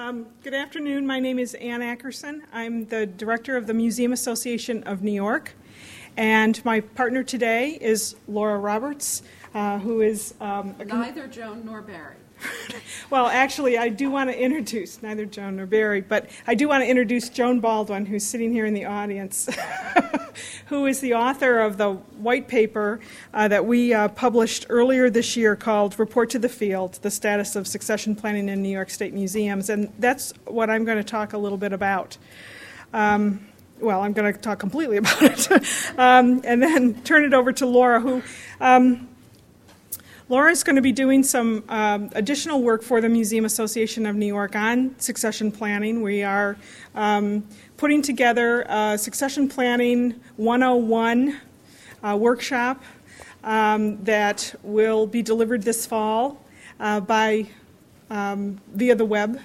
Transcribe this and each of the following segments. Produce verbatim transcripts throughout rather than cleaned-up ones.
Um, good afternoon. My name is Ann Ackerson. I'm the director of the Museum Association of New York. And my partner today is Laura Roberts, uh, who is... Um, a neither Joan nor Barry. Well, actually, I do want to introduce, neither Joan nor Barry, but I do want to introduce Joan Baldwin, who's sitting here in the audience, who is the author of the white paper uh, that we uh, published earlier this year called Report to the Field, the Status of Succession Planning in New York State Museums. And that's what I'm going to talk a little bit about. Um, well, I'm going to talk completely about it, um, and then turn it over to Laura, who... Um, Laura is going to be doing some um, additional work for the Museum Association of New York on succession planning. We are um, putting together a Succession Planning one oh one uh, workshop um, that will be delivered this fall uh, by um, via the web.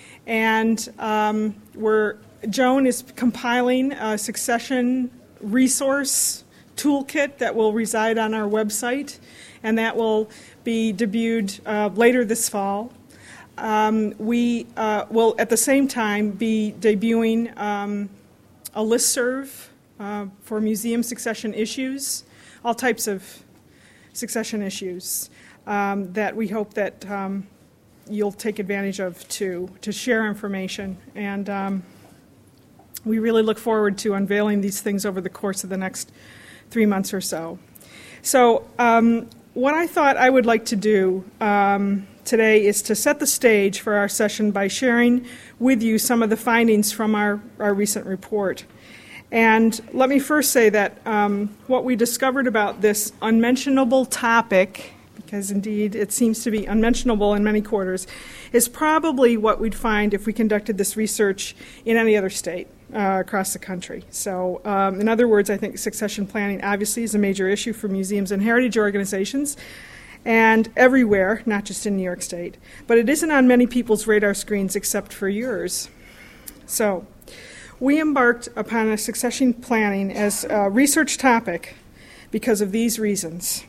And um, we're, Joan is compiling a succession resource toolkit that will reside on our website, and that will be debuted uh, later this fall. Um, we uh, will, at the same time, be debuting um, a listserv uh, for museum succession issues, all types of succession issues um, that we hope that um, you'll take advantage of to, to share information. And um, we really look forward to unveiling these things over the course of the next three months or so. So um, what I thought I would like to do um, today is to set the stage for our session by sharing with you some of the findings from our, our recent report. And let me first say that um, what we discovered about this unmentionable topic, because indeed it seems to be unmentionable in many quarters, is probably what we'd find if we conducted this research in any other state uh, across the country. So um, in other words, I think succession planning obviously is a major issue for museums and heritage organizations and everywhere, not just in New York State. But it isn't on many people's radar screens except for yours. So we embarked upon a succession planning as a research topic because of these reasons.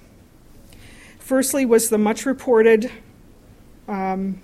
Firstly was the much reported um,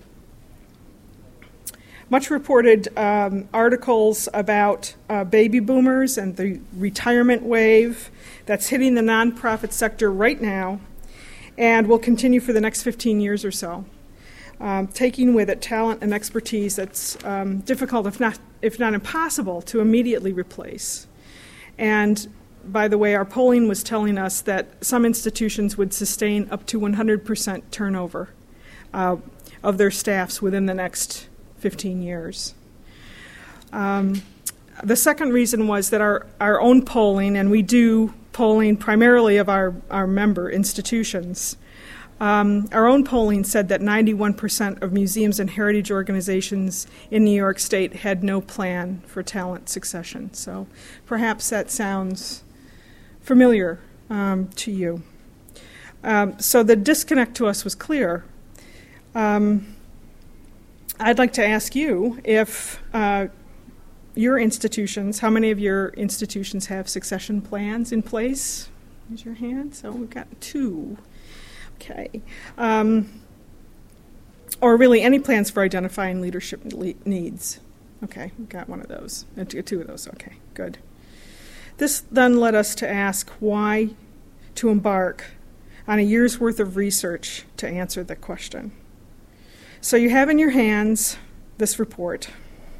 much reported um, articles about uh, baby boomers and the retirement wave that's hitting the nonprofit sector right now and will continue for the next fifteen years or so, um, taking with it talent and expertise that's um, difficult, if not, if not impossible, to immediately replace. And by the way, our polling was telling us that some institutions would sustain up to one hundred percent turnover uh, of their staffs within the next fifteen years. Um, the second reason was that our, our own polling, and we do polling primarily of our, our member institutions, um, our own polling said that ninety-one percent of museums and heritage organizations in New York State had no plan for talent succession. So perhaps that sounds familiar um, to you. Um, so the disconnect to us was clear. Um, I'd like to ask you if uh, your institutions, how many of your institutions have succession plans in place? Raise your hand. So we've got two. Okay. Um, or really any plans for identifying leadership le- needs. Okay, we've got one of those. Uh, two of those. Okay, good. This then led us to ask why to embark on a year's worth of research to answer the question. So you have in your hands this report,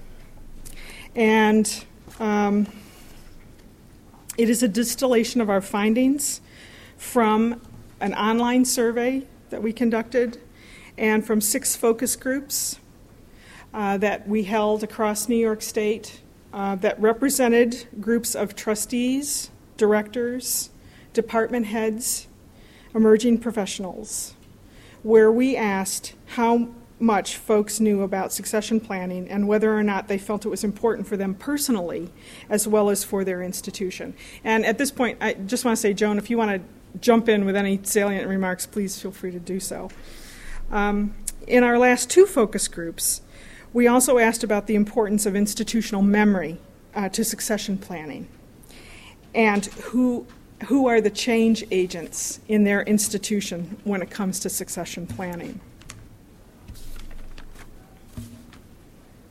and um, it is a distillation of our findings from an online survey that we conducted and from six focus groups uh, that we held across New York State uh, that represented groups of trustees, directors, department heads, emerging professionals, where we asked how much folks knew about succession planning and whether or not they felt it was important for them personally as well as for their institution. And at this point, I just want to say, Joan, if you want to jump in with any salient remarks, please feel free to do so. Um, in our last two focus groups, we also asked about the importance of institutional memory uh, to succession planning and who who are the change agents in their institution when it comes to succession planning.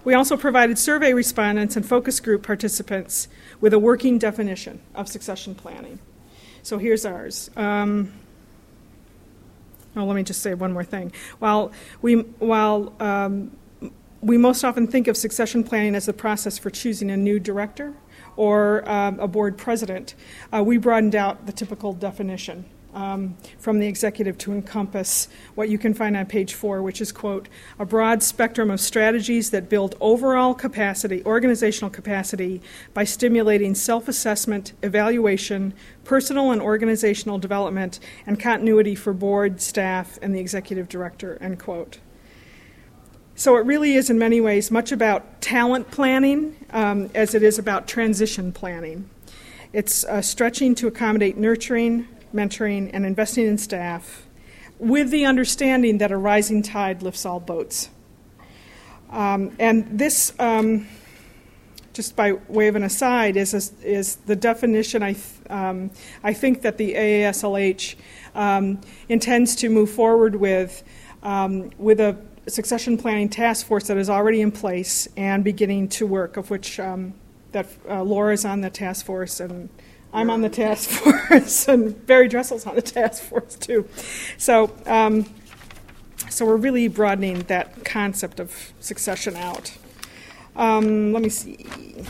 We also provided survey respondents and focus group participants with a working definition of succession planning. So here's ours. Um, oh, let me just say one more thing. While we, while um, we most often think of succession planning as the process for choosing a new director or um, a board president, uh, we broadened out the typical definition um, from the executive to encompass what you can find on page four, which is, quote, a broad spectrum of strategies that build overall capacity, organizational capacity, by stimulating self-assessment, evaluation, personal and organizational development, and continuity for board, staff, and the executive director, end quote. So it really is in many ways much about talent planning um, as it is about transition planning. It's uh, stretching to accommodate nurturing, mentoring, and investing in staff with the understanding that a rising tide lifts all boats. Um, and this, um, just by way of an aside, is, a, is the definition I, th- um, I think that the A A S L H um, intends to move forward with, um, with a succession planning task force that is already in place and beginning to work, of which um, that uh, Laura's on the task force and I'm on the task force, and Barry Dressel's on the task force too. So, um, so we're really broadening that concept of succession out. Um, let me see.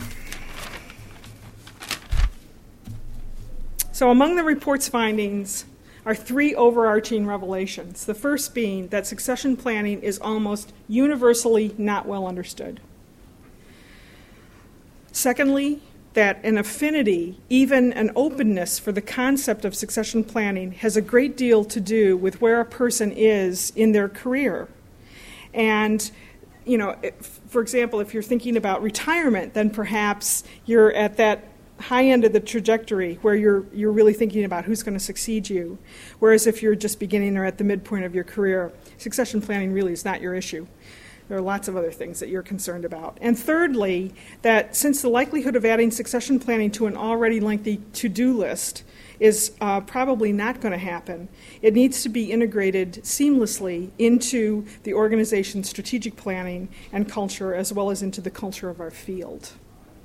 So, among the report's findings are three overarching revelations. The first being that succession planning is almost universally not well understood. Secondly, that an affinity, even an openness for the concept of succession planning has a great deal to do with where a person is in their career. And, you know, if, for example, if you're thinking about retirement, then perhaps you're at that high end of the trajectory where you're you're really thinking about who's going to succeed you. Whereas if you're just beginning or at the midpoint of your career, succession planning really is not your issue. There are lots of other things that you're concerned about. And thirdly, that since the likelihood of adding succession planning to an already lengthy to-do list is uh, probably not going to happen, it needs to be integrated seamlessly into the organization's strategic planning and culture, as well as into the culture of our field.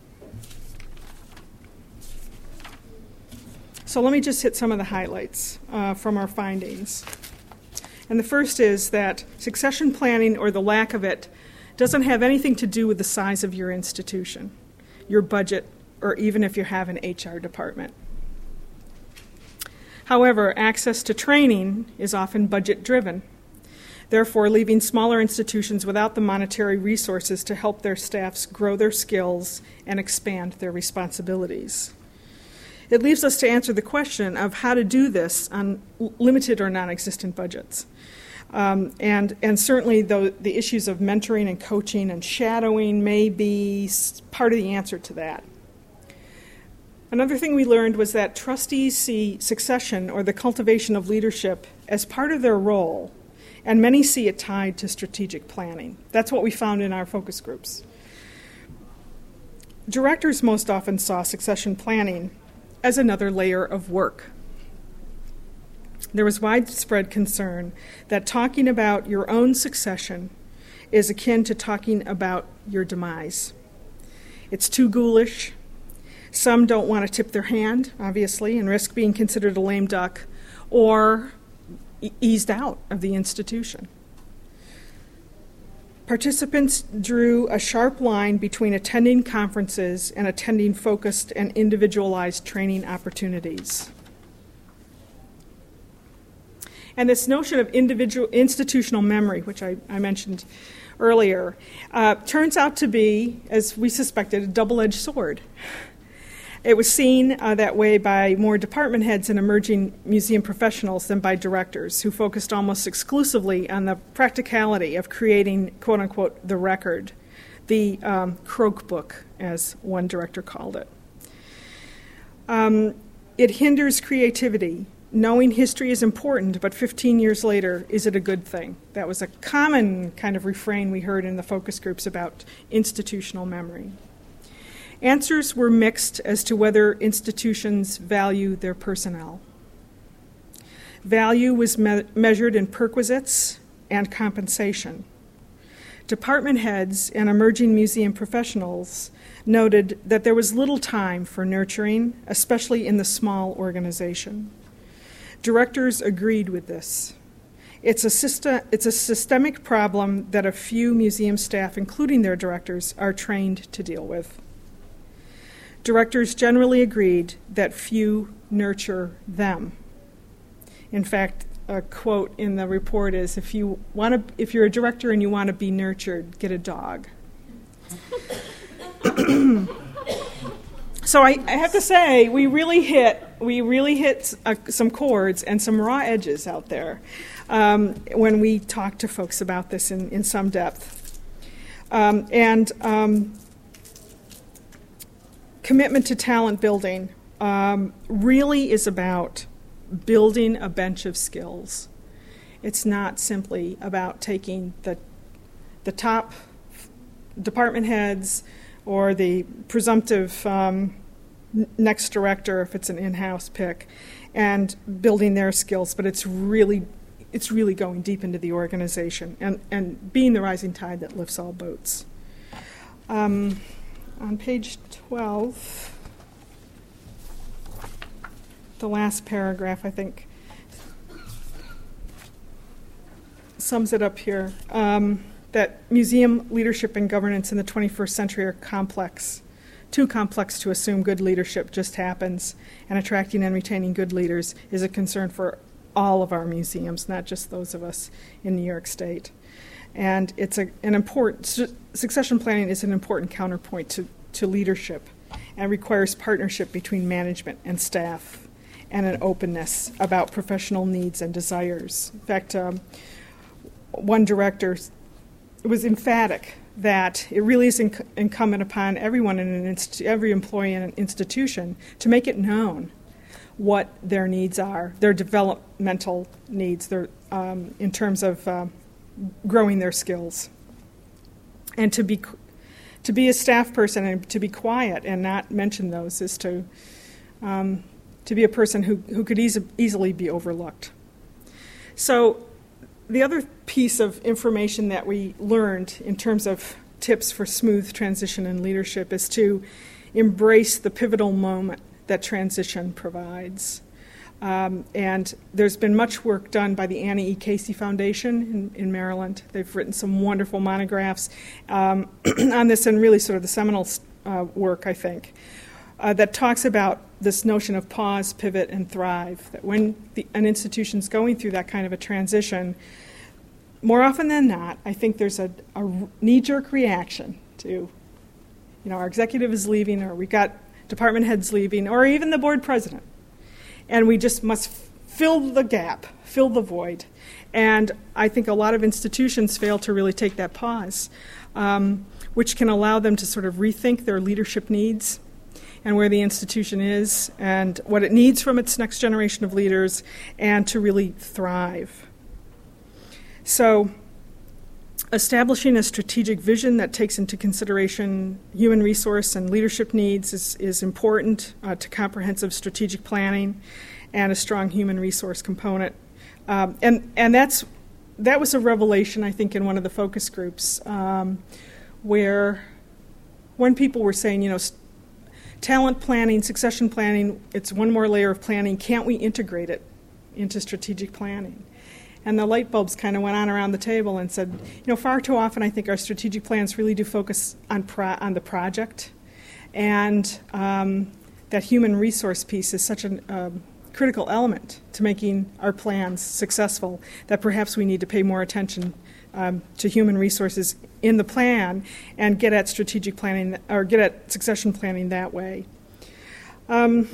So let me just hit some of the highlights uh, from our findings. And the first is that succession planning, or the lack of it, doesn't have anything to do with the size of your institution, your budget, or even if you have an H R department. However, access to training is often budget-driven, therefore leaving smaller institutions without the monetary resources to help their staffs grow their skills and expand their responsibilities. It leaves us to answer the question of how to do this on limited or non-existent budgets. Um, and, and certainly the, the issues of mentoring and coaching and shadowing may be part of the answer to that. Another thing we learned was that trustees see succession, or the cultivation of leadership, as part of their role, and many see it tied to strategic planning. That's what we found in our focus groups. Directors most often saw succession planning as another layer of work. There was widespread concern that talking about your own succession is akin to talking about your demise. It's too ghoulish. Some don't want to tip their hand, obviously, and risk being considered a lame duck or e- eased out of the institution. Participants drew a sharp line between attending conferences and attending focused and individualized training opportunities. And this notion of individual institutional memory, which I, I mentioned earlier, uh, turns out to be, as we suspected, a double-edged sword. It was seen uh, that way by more department heads and emerging museum professionals than by directors, who focused almost exclusively on the practicality of creating, quote-unquote, the record, the um, croak book, as one director called it. Um, it hinders creativity. Knowing history is important, but fifteen years later, is it a good thing? That was a common kind of refrain we heard in the focus groups about institutional memory. Answers were mixed as to whether institutions value their personnel. Value was me- measured in perquisites and compensation. department heads and emerging museum professionals noted that there was little time for nurturing, especially in the small organization. Directors agreed with this. It's a, system, it's a systemic problem that a few museum staff, including their directors, are trained to deal with. Directors generally agreed that few nurture them. In fact, a quote in the report is, if you want to, if you're a director and you want to be nurtured, get a dog. So I, I have to say, we really hit we really hit uh, some chords and some raw edges out there um, when we talked to folks about this in, in some depth. Um, and um, commitment to talent building um, really is about building a bench of skills. It's not simply about taking the the top department heads or the presumptive um, next director, if it's an in-house pick, and building their skills, but it's really it's really going deep into the organization and, and being the rising tide that lifts all boats. Um, on page twelve, the last paragraph, I think, sums it up here, um, that museum leadership and governance in the twenty-first century are complex, too complex to assume good leadership just happens, and attracting and retaining good leaders is a concern for all of our museums, not just those of us in New York State. And it's a, an important, su- succession planning is an important counterpoint to, to leadership and requires partnership between management and staff and an openness about professional needs and desires. In fact, um, one director was emphatic that it really is inc- incumbent upon everyone in an inst- every employee in an institution to make it known what their needs are, their developmental needs, their um, in terms of uh, growing their skills, and to be to be a staff person and to be quiet and not mention those is to um, to be a person who who could easy, easily be overlooked. So the other piece of information that we learned in terms of tips for smooth transition in leadership is to embrace the pivotal moment that transition provides. Um, and there's been much work done by the Annie E. Casey Foundation in, in Maryland. They've written some wonderful monographs um, on this, and really sort of the seminal uh, work, I think, uh, that talks about this notion of pause, pivot, and thrive, that when the, an institution's going through that kind of a transition, more often than not, I think there's a, a knee-jerk reaction to, you know, our executive is leaving, or we got department heads leaving, or even the board president. And we just must fill the gap, fill the void. And I think a lot of institutions fail to really take that pause, um, which can allow them to sort of rethink their leadership needs and where the institution is and what it needs from its next generation of leaders, and to really thrive. So establishing a strategic vision that takes into consideration human resource and leadership needs is, is important uh, to comprehensive strategic planning and a strong human resource component. Um, and and that's that was a revelation, I think, in one of the focus groups um, where when people were saying, you know, st- talent planning, succession planning, it's one more layer of planning. Can't we integrate it into strategic planning? And the light bulbs kind of went on around the table and said, you know, far too often I think our strategic plans really do focus on pro- on the project, and um, that human resource piece is such a um, critical element to making our plans successful that perhaps we need to pay more attention um, to human resources in the plan and get at strategic planning or get at succession planning that way. Um,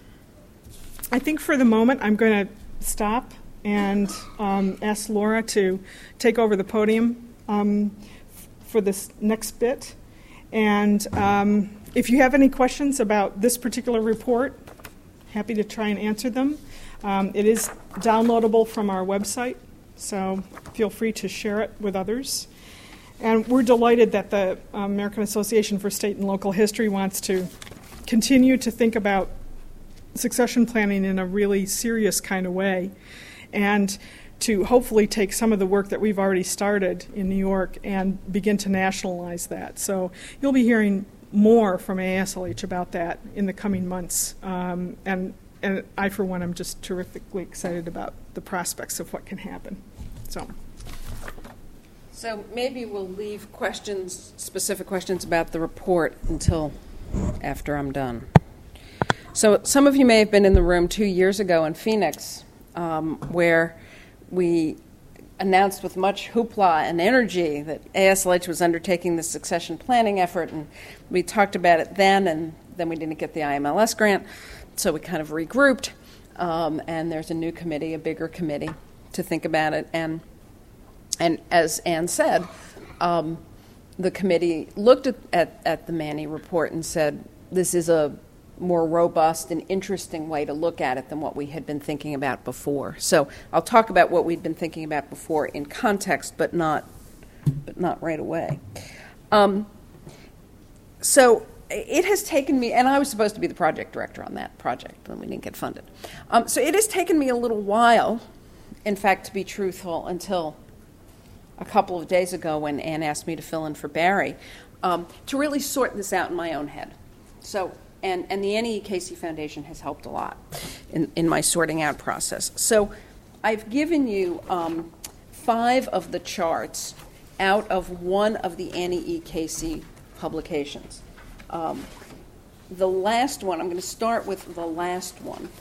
I think for the moment I'm going to stop and um, ask Laura to take over the podium um, f- for this next bit. And um, if you have any questions about this particular report, happy to try and answer them. Um, it is downloadable from our website, so feel free to share it with others. And we're delighted that the American Association for State and Local History wants to continue to think about succession planning in a really serious kind of way, and to hopefully take some of the work that we've already started in New York and begin to nationalize that. So you'll be hearing more from A S L H about that in the coming months. Um, and, and I, for one, am just terrifically excited about the prospects of what can happen. So. So maybe we'll leave questions, specific questions about the report until after I'm done. So some of you may have been in the room two years ago in Phoenix, um, where we announced with much hoopla and energy that A S L H was undertaking this succession planning effort, and we talked about it then, and then we didn't get the I M L S grant, so we kind of regrouped, um, and there's a new committee, a bigger committee, to think about it. And and as Anne said, um, the committee looked at, at, at the Manny report and said, this is a more robust and interesting way to look at it than what we had been thinking about before. So I'll talk about what we'd been thinking about before in context, but not, but not right away. Um, so it has taken me, and I was supposed to be the project director on that project, and we didn't get funded. Um, so it has taken me a little while, in fact, to be truthful, until a couple of days ago when Anne asked me to fill in for Barry, um, to really sort this out in my own head. So, and, and the Annie E. Casey Foundation has helped a lot in, in my sorting out process. So I've given you um, five of the charts out of one of the Annie E. Casey publications. Um, the last one, I'm going to start with the last one,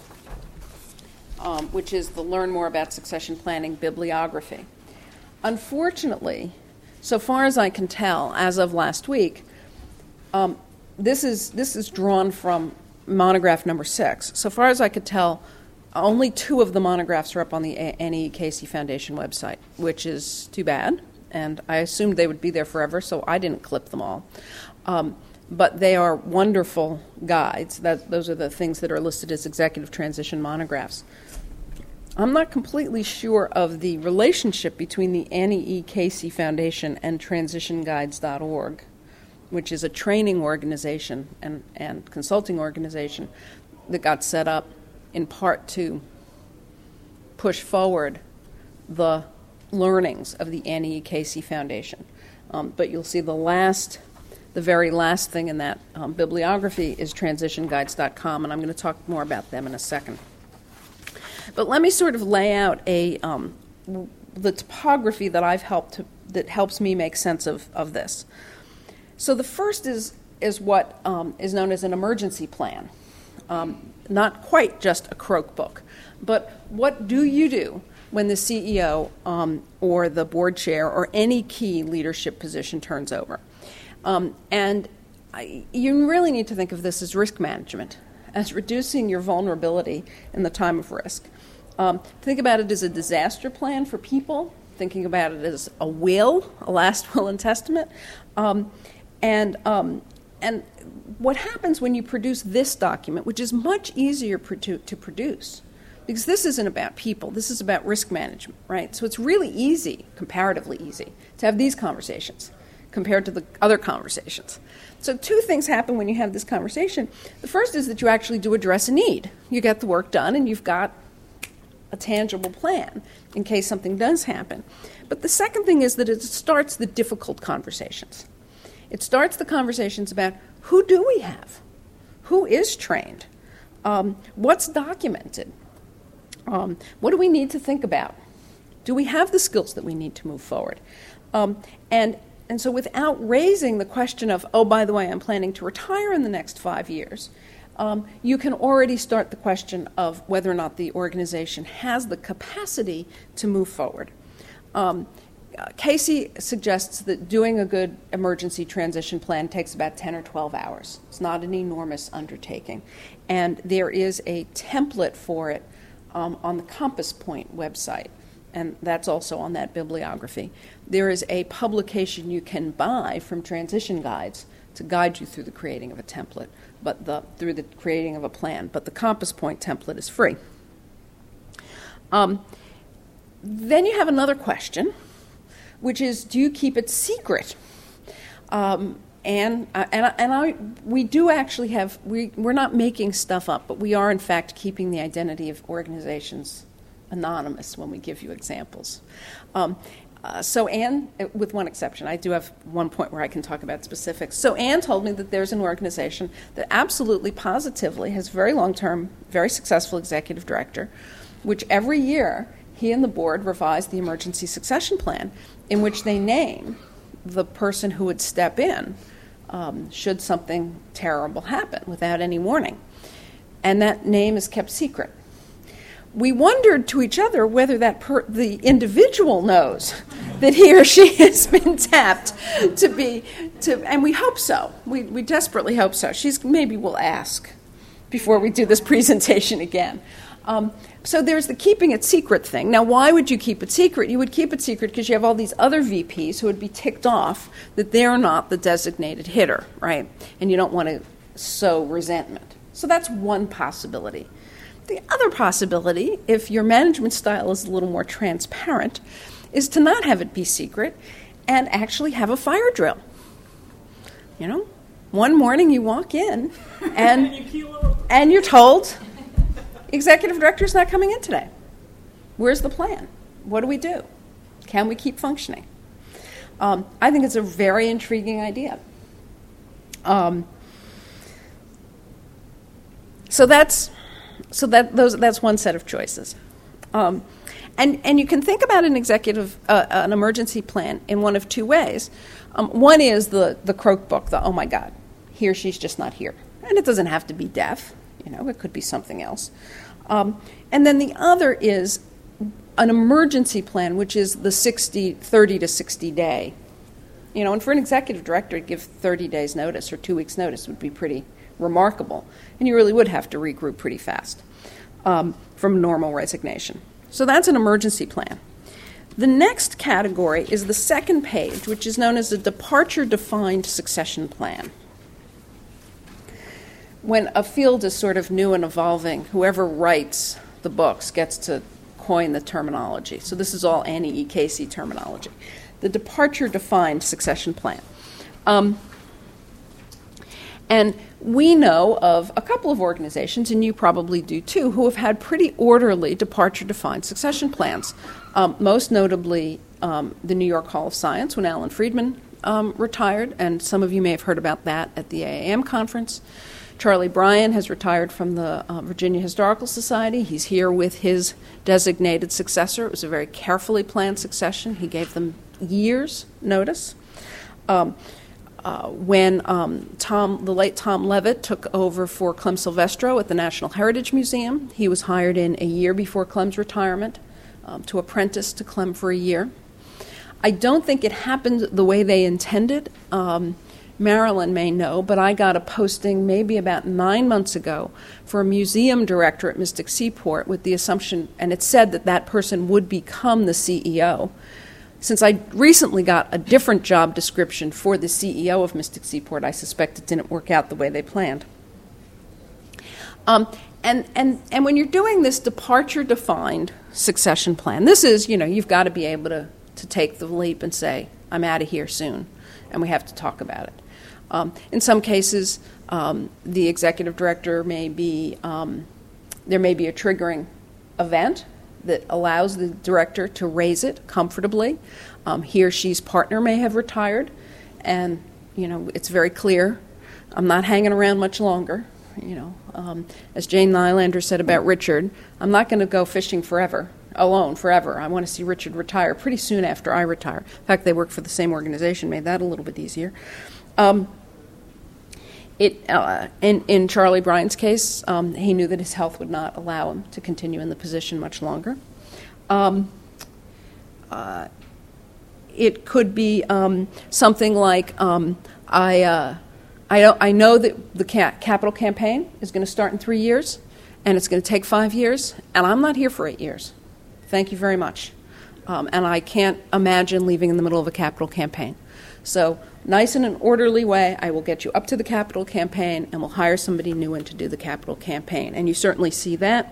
um, which is the Learn More About Succession Planning bibliography. Unfortunately, so far as I can tell, as of last week, um, this is this is drawn from monograph number six. So far as I could tell, only two of the monographs are up on the Annie E. Casey Foundation website, which is too bad, and I assumed they would be there forever, so I didn't clip them all. Um, but they are wonderful guides. That, those are the things that are listed as executive transition monographs. I'm not completely sure of the relationship between the Annie E. Casey Foundation and transition guides dot org, which is a training organization and, and consulting organization that got set up in part to push forward the learnings of the Annie E. Casey Foundation. Um, but you'll see the last, the very last thing in that um, bibliography is transition guides dot com, and I'm going to talk more about them in a second. But let me sort of lay out a um, the topography that I've helped to, that helps me make sense of, of this. So the first is is what um, is known as an emergency plan, um, not quite just a croak book, but what do you do when the C E O um, or the board chair or any key leadership position turns over? Um, and I, you really need to think of this as risk management, as reducing your vulnerability in the time of risk. Um, think about it as a disaster plan for people, thinking about it as a will, a last will and testament. Um, and, um, and what happens when you produce this document, which is much easier produ- to produce, because this isn't about people, this is about risk management, right? So it's really easy, comparatively easy, to have these conversations compared to the other conversations. So two things happen when you have this conversation. The first is that you actually do address a need. You get the work done, and you've got a tangible plan in case something does happen. But the second thing is that it starts the difficult conversations. It starts the conversations about who do we have? Who is trained? Um, what's documented? Um, what do we need to think about? Do we have the skills that we need to move forward? Um, and And so without raising the question of, oh, by the way, I'm planning to retire in the next five years, um, you can already start the question of whether or not the organization has the capacity to move forward. Um, uh, Casey suggests that doing a good emergency transition plan takes about ten or twelve hours. It's not an enormous undertaking. And there is a template for it um, on the Compass Point website. And that's also on that bibliography. There is a publication you can buy from Transition Guides to guide you through the creating of a template, but the through the creating of a plan. But the Compass Point template is free. Um, then you have another question, which is, do you keep it secret? Um, and uh, and and I we do actually have we we're not making stuff up, but we are in fact keeping the identity of organizations anonymous when we give you examples. Um, uh, so Anne, with one exception, I do have one point where I can talk about specifics. So Anne told me that there's an organization that absolutely positively has very long-term, very successful executive director, which every year he and the board revise the emergency succession plan, in which they name the person who would step in um, should something terrible happen without any warning. And that name is kept secret. We wondered to each other whether that per- the individual knows that he or she has been tapped to be, to, and we hope so. We, we desperately hope so. She's maybe we'll ask before we do this presentation again. Um, so there's the keeping it secret thing. Now, why would you keep it secret? You would keep it secret because you have all these other V Ps who would be ticked off that they're not the designated hitter, right? And you don't want to sow resentment. So that's one possibility. The other possibility, if your management style is a little more transparent, is to not have it be secret and actually have a fire drill. You know, one morning you walk in and, and you're told, executive director's not coming in today. Where's the plan? What do we do? Can we keep functioning? Um, I think it's a very intriguing idea. Um, so that's so that those that's one set of choices, um, and and you can think about an executive uh, an emergency plan in one of two ways. Um, one is the the croak book, the oh my God, he or she's just not here, and it doesn't have to be death. You know, it could be something else. Um, and then the other is an emergency plan, which is the sixty, thirty to sixty day. You know, and for an executive director to give thirty days notice or two weeks notice would be pretty remarkable. And you really would have to regroup pretty fast um, from normal resignation. So that's an emergency plan. The next category is the second page, which is known as a departure-defined succession plan. When a field is sort of new and evolving, whoever writes the books gets to coin the terminology. So this is all Annie E. Casey terminology. The departure-defined succession plan. Um, and we know of a couple of organizations, and you probably do too, who have had pretty orderly departure-defined succession plans. Um, most notably, um, the New York Hall of Science, when Alan Friedman um, retired, and some of you may have heard about that at the A A M conference. Charlie Bryan has retired from the uh, Virginia Historical Society. He's here with his designated successor. It was a very carefully planned succession. He gave them years' notice. Um, uh, when um, Tom, the late Tom Levitt took over for Clem Silvestro at the National Heritage Museum, he was hired in a year before Clem's retirement um, to apprentice to Clem for a year. I don't think it happened the way they intended. Um, Marilyn may know, but I got a posting maybe about nine months ago for a museum director at Mystic Seaport with the assumption, and it said that that person would become the C E O. Since I recently got a different job description for the C E O of Mystic Seaport, I suspect it didn't work out the way they planned. Um, and, and, and when you're doing this departure-defined succession plan, this is, you know, you've got to be able to, to take the leap and say, I'm out of here soon, and we have to talk about it. Um, in some cases, um, the executive director may be, um, there may be a triggering event that allows the director to raise it comfortably. Um, he or she's partner may have retired, and, you know, it's very clear, I'm not hanging around much longer. You know, um, as Jane Nylander said about Richard, I'm not going to go fishing forever, alone forever. I want to see Richard retire pretty soon after I retire. In fact, they work for the same organization, made that a little bit easier. Um, it uh, in, in Charlie Bryan's case, um, he knew that his health would not allow him to continue in the position much longer. Um, uh, it could be um, something like um, I, uh, I, don't, I know that the ca- capital campaign is going to start in three years, and it's going to take five years, and I'm not here for eight years. Thank you very much. Um, and I can't imagine leaving in the middle of a capital campaign. So, nice in an orderly way, I will get you up to the capital campaign, and we'll hire somebody new in to do the capital campaign. And you certainly see that.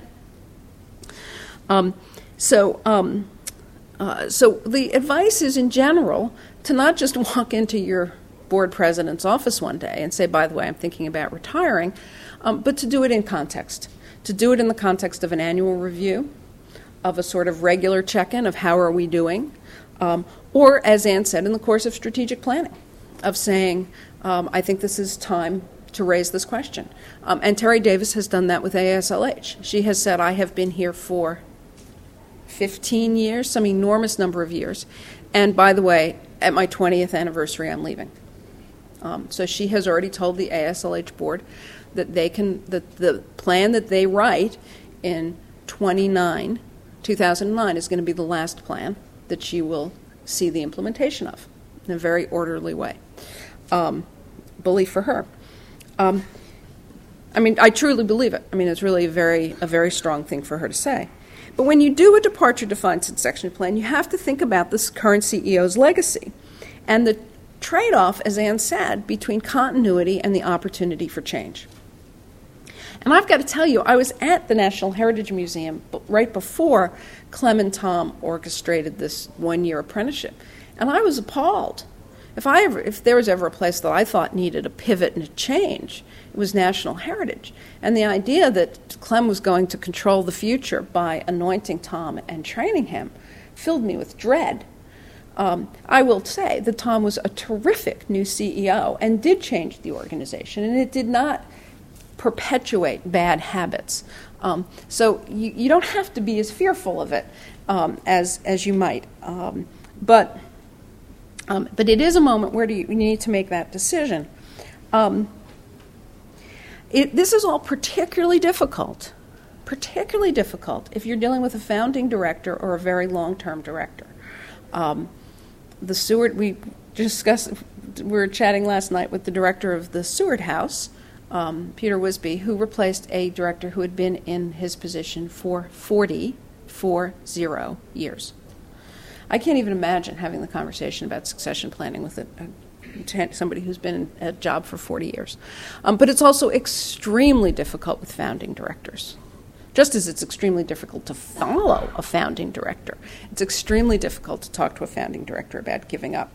Um, so, um, uh, so the advice is, in general, to not just walk into your board president's office one day and say, by the way, I'm thinking about retiring, um, but to do it in context. To do it in the context of an annual review, of a sort of regular check-in of how are we doing, um, or, as Ann said, in the course of strategic planning, of saying, um, I think this is time to raise this question. Um, and Terry Davis has done that with A S L H. She has said, I have been here for fifteen years, some enormous number of years, and by the way, at my twentieth anniversary, I'm leaving. Um, so she has already told the A S L H board that they can, that the plan that they write in twenty-nine, two thousand nine is going to be the last plan that she will see the implementation of in a very orderly way. Um, bully for her. Um, I mean, I truly believe it. I mean, it's really a very, a very strong thing for her to say. But when you do a departure-defined succession plan, you have to think about this current C E O's legacy and the trade-off, as Ann said, between continuity and the opportunity for change. And I've got to tell you, I was at the National Heritage Museum right before Clem and Tom orchestrated this one-year apprenticeship, and I was appalled. If I ever, if there was ever a place that I thought needed a pivot and a change, it was National Heritage. And the idea that Clem was going to control the future by anointing Tom and training him filled me with dread. Um, I will say that Tom was a terrific new C E O and did change the organization, and it did not perpetuate bad habits. Um, so you, you don't have to be as fearful of it um, as as you might. Um, but um, but it is a moment where do you, you need to make that decision. Um, it, this is all particularly difficult, particularly difficult if you're dealing with a founding director or a very long-term director. Um, the Seward, we discussed, we were chatting last night with the director of the Seward House, um, Peter Wisby, who replaced a director who had been in his position for forty, four zero years. I can't even imagine having the conversation about succession planning with a, a, somebody who's been in a job for forty years. Um, but it's also extremely difficult with founding directors. Just as it's extremely difficult to follow a founding director, it's extremely difficult to talk to a founding director about giving up.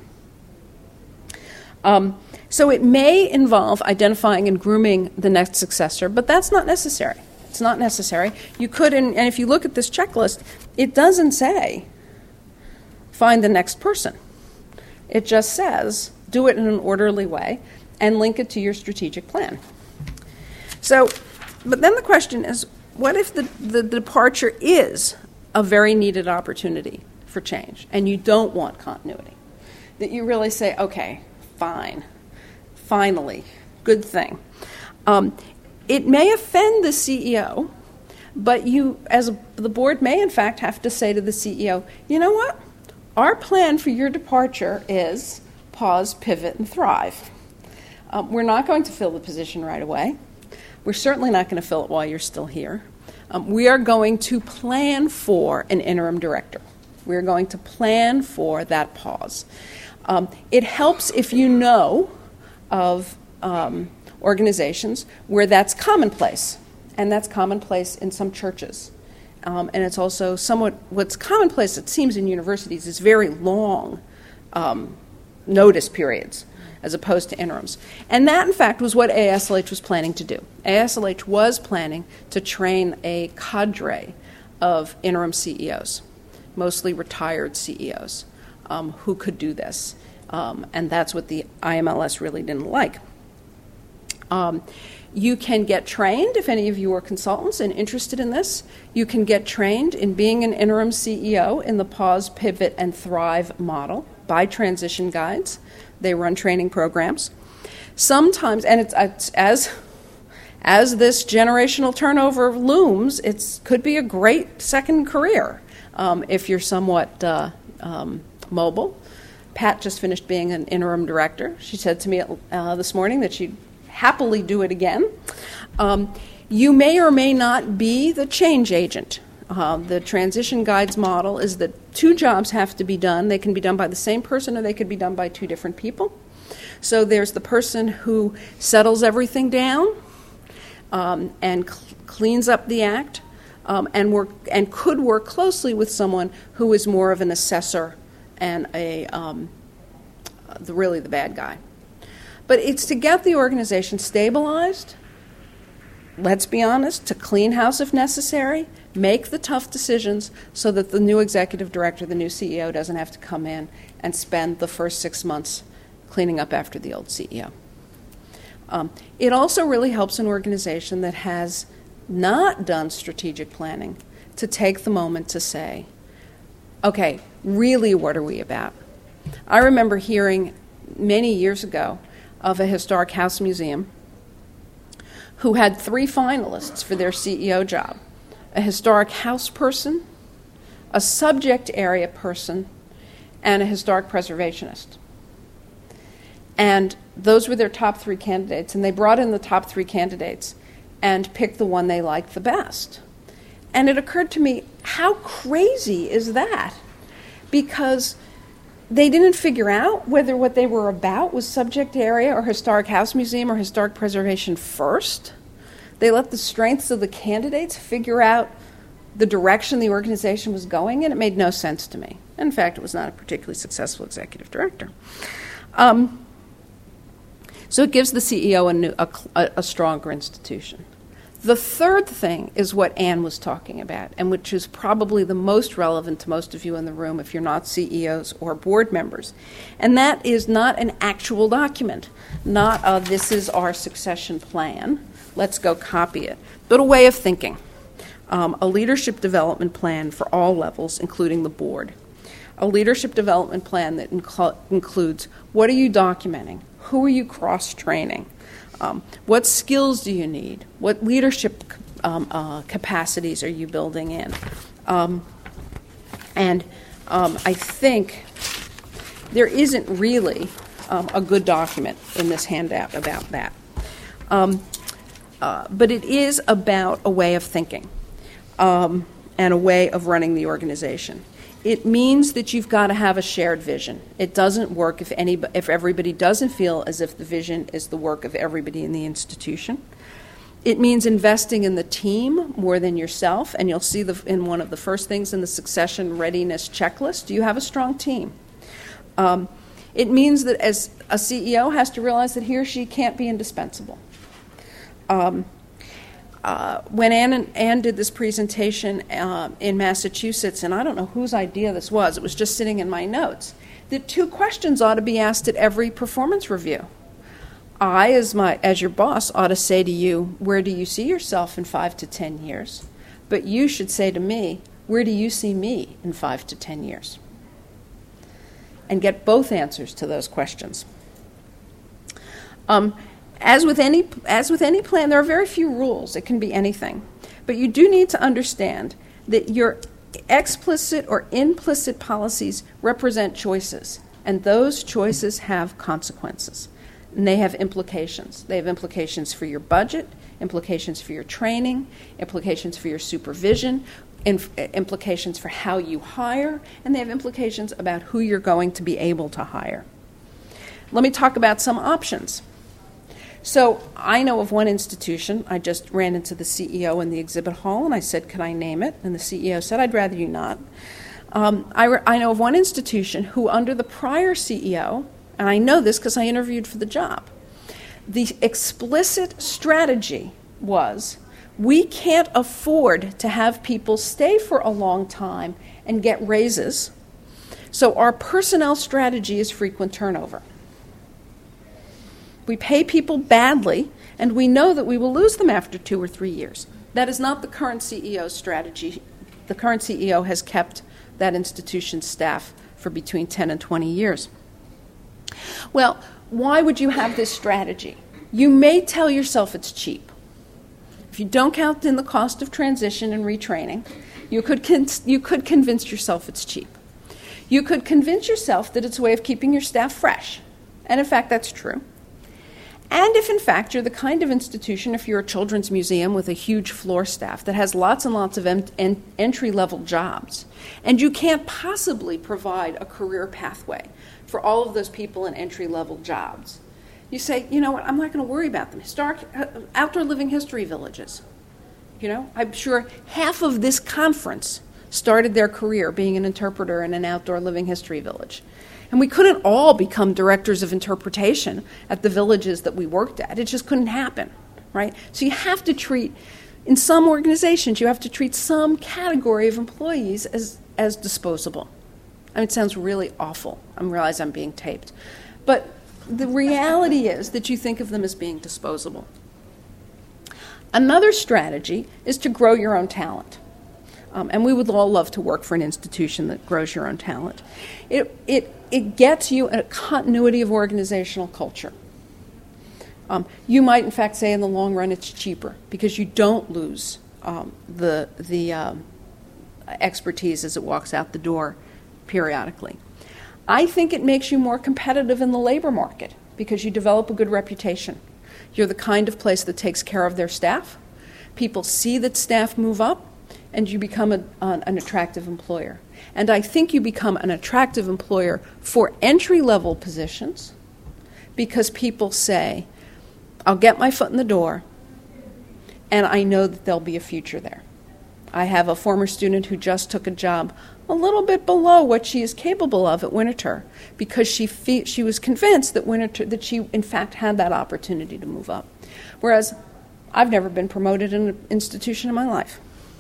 Um, so it may involve identifying and grooming the next successor, but that's not necessary. It's not necessary. You could, and, and if you look at this checklist, it doesn't say find the next person. It just says do it in an orderly way and link it to your strategic plan. So, but then the question is, what if the, the departure is a very needed opportunity for change and you don't want continuity? That you really say, okay, fine, finally, good thing. Um, it may offend the C E O, but you, as a, the board may in fact have to say to the C E O, you know what? Our plan for your departure is pause, pivot, and thrive. Um, we're not going to fill the position right away. We're certainly not going to fill it while you're still here. Um, we are going to plan for an interim director. We're going to plan for that pause. Um, it helps if you know of um, organizations where that's commonplace, and that's commonplace in some churches. Um, and it's also somewhat, what's commonplace, it seems, in universities is very long um, notice periods, as opposed to interims. And that, in fact, was what A S L H was planning to do. A S L H was planning to train a cadre of interim C E Os, mostly retired C E Os, um, who could do this. Um, and that's what the I M L S really didn't like. Um, you can get trained, if any of you are consultants and interested in this, you can get trained in being an interim C E O in the Pause, Pivot, and Thrive model by Transition Guides. They run training programs. Sometimes, and it's, it's as as this generational turnover looms, it could be a great second career um, if you're somewhat uh, um, mobile. Pat just finished being an interim director. She said to me uh, this morning that she'd happily do it again. Um, you may or may not be the change agent. Uh, the Transition Guides model is that two jobs have to be done. They can be done by the same person or they could be done by two different people. So there's the person who settles everything down um, and cl- cleans up the act um, and work and could work closely with someone who is more of an assessor and a um, the, really the bad guy. But it's to get the organization stabilized, let's be honest, to clean house if necessary, Make the tough decisions so that the new executive director, the new C E O, doesn't have to come in and spend the first six months cleaning up after the old C E O. Um, it also really helps an organization that has not done strategic planning to take the moment to say, okay, really, what are we about? I remember hearing many years ago of a historic house museum who had three finalists for their C E O job: a historic house person, a subject area person, and a historic preservationist. And those were their top three candidates, and they brought in the top three candidates and picked the one they liked the best. And it occurred to me, how crazy is that? Because they didn't figure out whether what they were about was subject area or historic house museum or historic preservation first. They let the strengths of the candidates figure out the direction the organization was going in. It made no sense to me. In fact, it was not a particularly successful executive director. Um, so it gives the C E O a, new, a, a stronger institution. The third thing is what Anne was talking about, and which is probably the most relevant to most of you in the room if you're not C E Os or board members. And that is not an actual document, not a this is our succession plan, let's go copy it, but a way of thinking, um, a leadership development plan for all levels, including the board. A leadership development plan that incl- includes what are you documenting, who are you cross-training, Um, what skills do you need? What leadership um, uh, capacities are you building in? Um, and um, I think there isn't really um, a good document in this handout about that. Um, uh, but it is about a way of thinking um, and a way of running the organization. It means that you've got to have a shared vision. It doesn't work if any, if everybody doesn't feel as if the vision is the work of everybody in the institution. It means investing in the team more than yourself, and you'll see the, in one of the first things in the succession readiness checklist, do you have a strong team? Um, it means that as a C E O has to realize that he or she can't be indispensable. Um, Uh, when Anne, and, Anne did this presentation uh, in Massachusetts, and I don't know whose idea this was, it was just sitting in my notes, that two questions ought to be asked at every performance review. I, as my as your boss, ought to say to you, where do you see yourself in five to ten years? But you should say to me, where do you see me in five to ten years? And get both answers to those questions. Um, As with any as with any plan, there are very few rules. It can be anything. But you do need to understand that your explicit or implicit policies represent choices, and those choices have consequences, and they have implications. They have implications for your budget, implications for your training, implications for your supervision, inf- implications for how you hire, and they have implications about who you're going to be able to hire. Let me talk about some options. So I know of one institution. I just ran into the C E O in the exhibit hall, and I said, can I name it? And the C E O said, I'd rather you not. Um, I, re- I know of one institution who, under the prior C E O, and I know this because I interviewed for the job, the explicit strategy was, we can't afford to have people stay for a long time and get raises, so our personnel strategy is frequent turnover. We pay people badly, and we know that we will lose them after two or three years. That is not the current C E O's strategy. The current C E O has kept that institution's staff for between ten and twenty years. Well, why would you have this strategy? You may tell yourself it's cheap. If you don't count in the cost of transition and retraining, you could con- you could convince yourself it's cheap. You could convince yourself that it's a way of keeping your staff fresh. And in fact, that's true. And if, in fact, you're the kind of institution, if you're a children's museum with a huge floor staff that has lots and lots of en- en- entry-level jobs, and you can't possibly provide a career pathway for all of those people in entry-level jobs, you say, you know what, I'm not going to worry about them. Historic, uh, outdoor living history villages. You know, I'm sure half of this conference started their career being an interpreter in an outdoor living history village. And we couldn't all become directors of interpretation at the villages that we worked at. It just couldn't happen, right? So you have to treat in some organizations, you have to treat some category of employees as, as disposable. I mean, it sounds really awful. I realize I'm being taped. But the reality is that you think of them as being disposable. Another strategy is to grow your own talent. Um, and we would all love to work for an institution that grows your own talent. It, it, it gets you a continuity of organizational culture. Um, you might, in fact, say in the long run it's cheaper because you don't lose um, the, the um, expertise as it walks out the door periodically. I think it makes you more competitive in the labor market because you develop a good reputation. You're the kind of place that takes care of their staff. People see that staff move up, and you become a, an, an attractive employer. And I think you become an attractive employer for entry-level positions because people say, I'll get my foot in the door, and I know that there'll be a future there. I have a former student who just took a job a little bit below what she is capable of at Winterthur because she fe- she was convinced that Winterthur, that she in fact had that opportunity to move up. Whereas I've never been promoted in an institution in my life.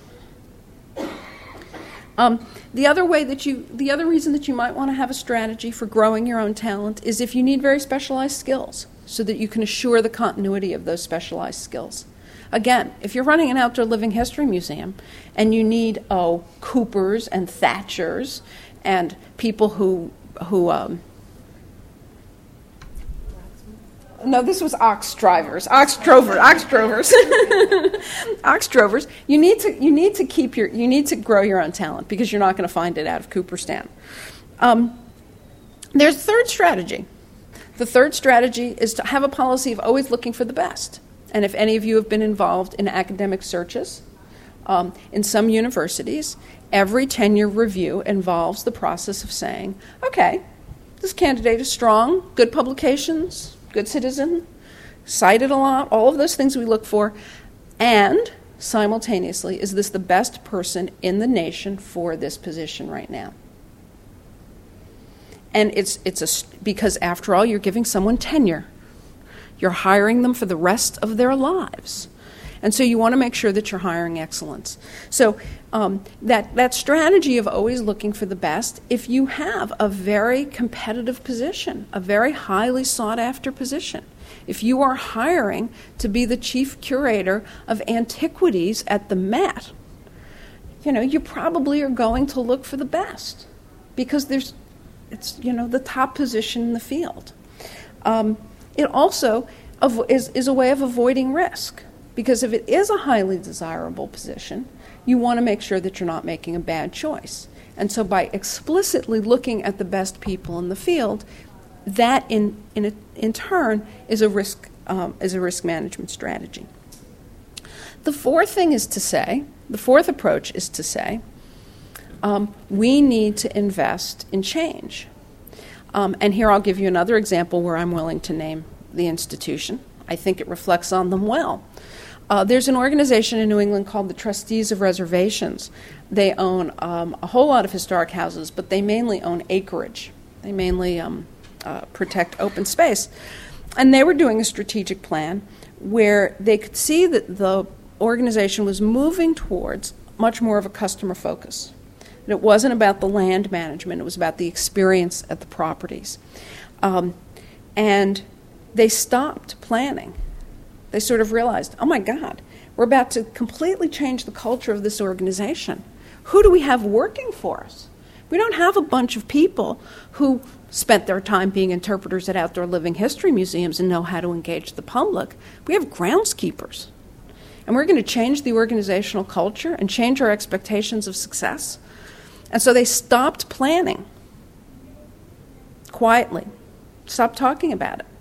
Um, the other way that you, the other reason that you might want to have a strategy for growing your own talent is if you need very specialized skills so that you can assure the continuity of those specialized skills. Again, if you're running an outdoor living history museum and you need, oh, Coopers and Thatchers and people who, who um, no, this was ox drivers, ox drovers, ox drovers, ox drovers. You need to, you need to keep your, you need to grow your own talent because you're not going to find it out of Cooperstown. Um, there's a third strategy. The third strategy is to have a policy of always looking for the best. And if any of you have been involved in academic searches, um, in some universities, every tenure review involves the process of saying, okay, this candidate is strong, good publications, good citizen, cited a lot, all of those things we look for, and simultaneously, is this the best person in the nation for this position right now? And it's it's a because after all, you're giving someone tenure. You're hiring them for the rest of their lives. And so you want to make sure that you're hiring excellence. So um, that, that strategy of always looking for the best, if you have a very competitive position, a very highly sought-after position, if you are hiring to be the chief curator of antiquities at the Met, you know, you probably are going to look for the best because there's, it's, you know, the top position in the field. Um, It also is, is a way of avoiding risk, because if it is a highly desirable position, you want to make sure that you're not making a bad choice. And so by explicitly looking at the best people in the field, that in in, a, in turn is a risk um, is a risk management strategy. The fourth thing is to say, the fourth approach is to say, um, we need to invest in change. Um, and here I'll give you another example where I'm willing to name the institution. I think it reflects on them well. Uh, there's an organization in New England called the Trustees of Reservations. They own um, a whole lot of historic houses, but they mainly own acreage. They mainly um, uh, protect open space. And they were doing a strategic plan where they could see that the organization was moving towards much more of a customer focus. It wasn't about the land management. It was about the experience at the properties. Um, and they stopped planning. They sort of realized, oh, my God, we're about to completely change the culture of this organization. Who do we have working for us? We don't have a bunch of people who spent their time being interpreters at outdoor living history museums and know how to engage the public. We have groundskeepers. And we're going to change the organizational culture and change our expectations of success. And so they stopped planning quietly, stopped talking about it,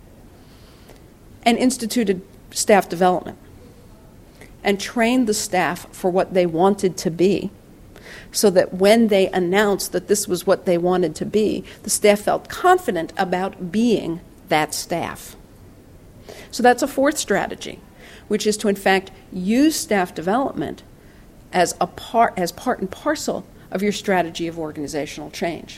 and instituted staff development and trained the staff for what they wanted to be, so that when they announced that this was what they wanted to be, the staff felt confident about being that staff. So that's a fourth strategy, which is to, in fact, use staff development as a part, as part and parcel of your strategy of organizational change.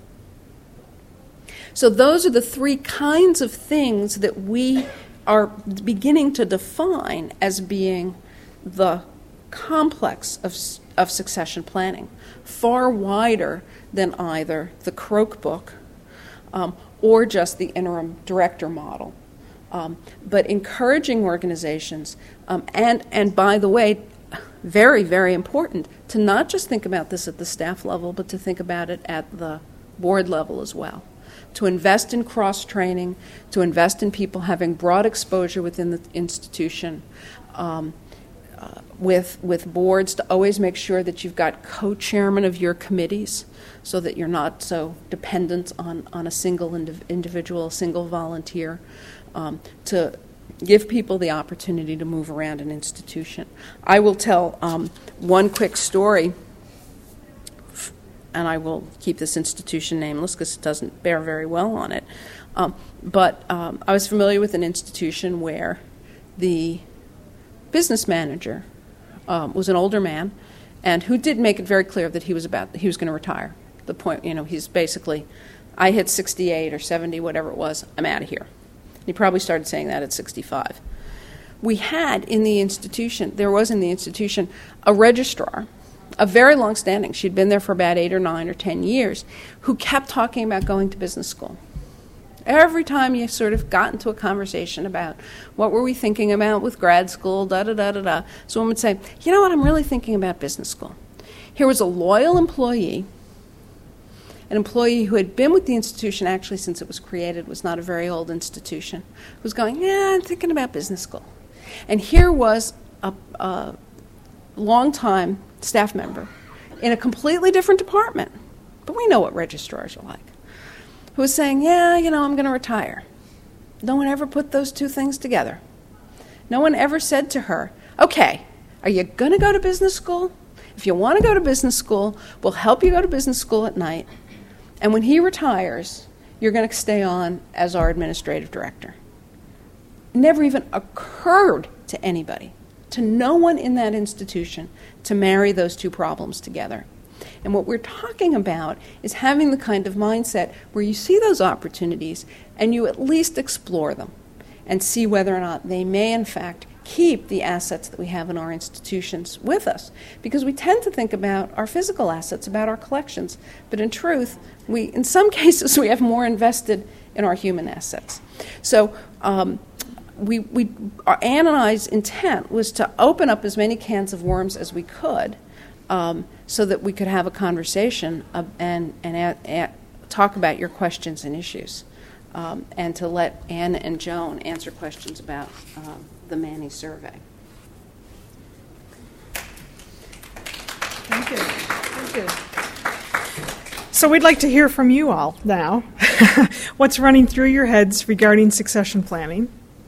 So those are the three kinds of things that we are beginning to define as being the complex of, of succession planning, far wider than either the Croak book um, or just the interim director model. Um, but encouraging organizations, um, and, and by the way, very, very important, to not just think about this at the staff level, but to think about it at the board level as well. To invest in cross-training, to invest in people having broad exposure within the institution, um, uh, with, with boards, to always make sure that you've got co-chairman of your committees so that you're not so dependent on, on a single indiv- individual, a single volunteer, um, to give people the opportunity to move around an institution. I will tell um, one quick story, and I will keep this institution nameless because it doesn't bear very well on it. Um, but um, I was familiar with an institution where the business manager um, was an older man, and who did make it very clear that he was about he was going to retire. The point, you know, he's basically, I hit sixty-eight or seventy, whatever it was, I'm out of here. He probably started saying that at sixty-five. We had in the institution, there was in the institution, a registrar, a very long-standing, she'd been there for about eight or nine or ten years, who kept talking about going to business school. Every time you sort of got into a conversation about what were we thinking about with grad school, da-da-da-da-da, someone would say, you know what, I'm really thinking about business school. Here was a loyal employee, an employee who had been with the institution actually since it was created, was not a very old institution, who was going, yeah, I'm thinking about business school. And here was a, a long-time staff member in a completely different department, but we know what registrars are like, who was saying, yeah, you know, I'm going to retire. No one ever put those two things together. No one ever said to her, okay, are you going to go to business school? If you want to go to business school, we'll help you go to business school at night. And when he retires, you're going to stay on as our administrative director. It never even occurred to anybody, to no one in that institution, to marry those two problems together. And what we're talking about is having the kind of mindset where you see those opportunities and you at least explore them and see whether or not they may, in fact, keep the assets that we have in our institutions with us. Because we tend to think about our physical assets, about our collections, but in truth, we, in some cases, we have more invested in our human assets. So um, we, we, our, Ann and I's intent was to open up as many cans of worms as we could um, so that we could have a conversation uh, and, and at, at, talk about your questions and issues, um, and to let Ann and Joan answer questions about um, the Manny survey. Thank you. Thank you. So we'd like to hear from you all now. What's running through your heads regarding succession planning?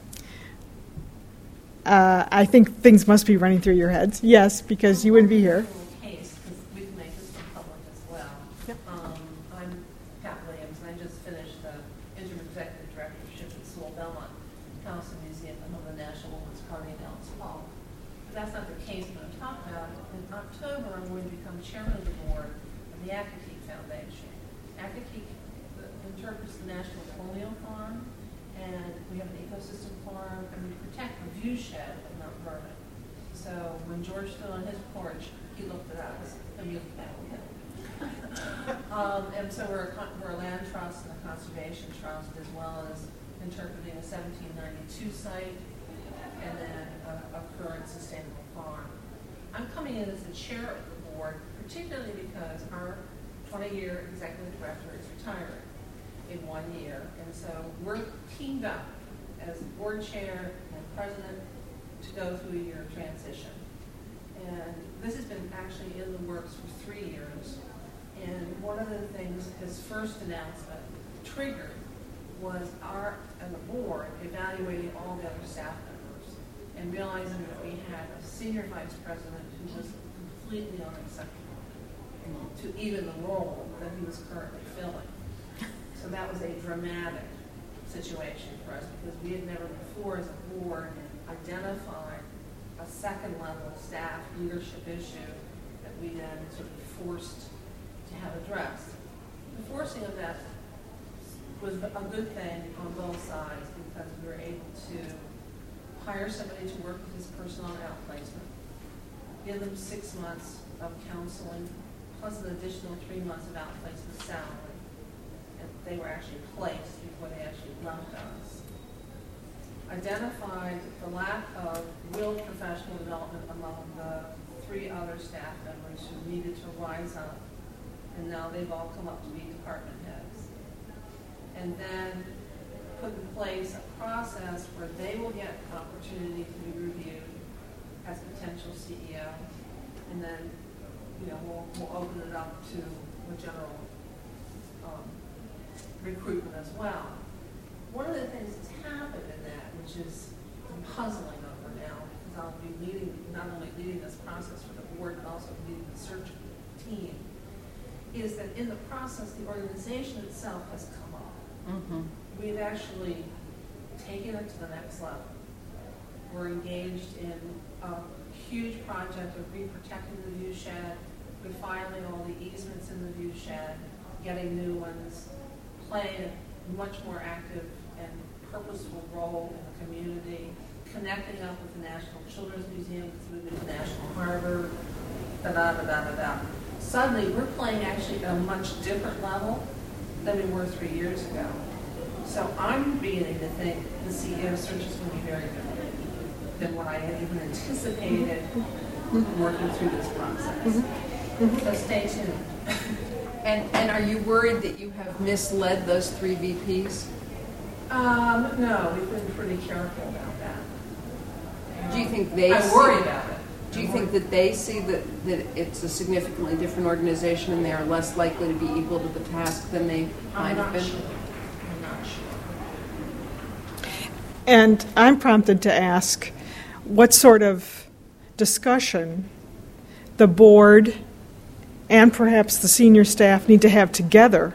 Uh, I think things must be running through your heads. Yes, because you wouldn't be here. Case, because we can make this public as well. Yep. Um, I'm Pat Williams, and I just finished the interim executive directorship at Sewell Belmont Towson Museum and home of the National Women's Party in Ellis Hall. But that's not the case I'm going to talk about. In October, I'm going to become chairman of the board of the Acton Foundation. Acton interprets the National Colonial Farm, and we have an ecosystem farm, and we protect the viewshed of Mount Vernon. So when George stood on his porch, he looked at us, and we looked back at him. um, and so we're a, we're a land trust and a conservation trust, as well as interpreting a seventeen ninety-two site, and then a, a current sustainable farm. I'm coming in as the chair of the board, particularly because our twenty-year executive director is retiring in one year, and so we're teamed up as board chair and president to go through a year of transition. And this has been actually in the works for three years. And one of the things his first announcement triggered was our, as a board, evaluating all the other staff members and realizing that we had a senior vice president who was completely unacceptable to even the role that he was currently filling. So that was a dramatic situation for us because we had never before as a board identified a second level staff leadership issue that we then sort of forced to have addressed. The forcing of that was a good thing on both sides because we were able to hire somebody to work with his personnel outplacement. give them six months of counseling, plus an additional three months of outplacement salary. And they were actually placed before they actually left us. Identified the lack of real professional development among the three other staff members who needed to rise up, and now they've all come up to be department heads. And then put in place a process where they will get an opportunity to be reviewed as potential C E O, and then, you know, we'll, we'll open it up to the general um, recruitment as well. One of the things that's happened in that, which is I'm puzzling over now, because I'll be leading, not only leading this process for the board, but also leading the search team, is that in the process, the organization itself has come up. Mm-hmm. We've actually taken it to the next level. We're engaged in a huge project of re-protecting the view shed, refiling all the easements in the view shed, getting new ones, playing a much more active and purposeful role in the community, connecting up with the National Children's Museum, moving to National Harbor, da da da da da da. Suddenly, we're playing actually at a much different level than we were three years ago. So I'm beginning to think the C E O search is going to be very different than what I had even anticipated working through this process. So stay tuned. And and are you worried that you have misled those three V Ps? Um, no, we've been pretty careful about that. Do you think they I see, worry about it. Do you think that they see that, that it's a significantly different organization and they are less likely to be equal to the task than they might I'm have not been? sure. I'm not sure. And I'm prompted to ask what sort of discussion the board and perhaps the senior staff need to have together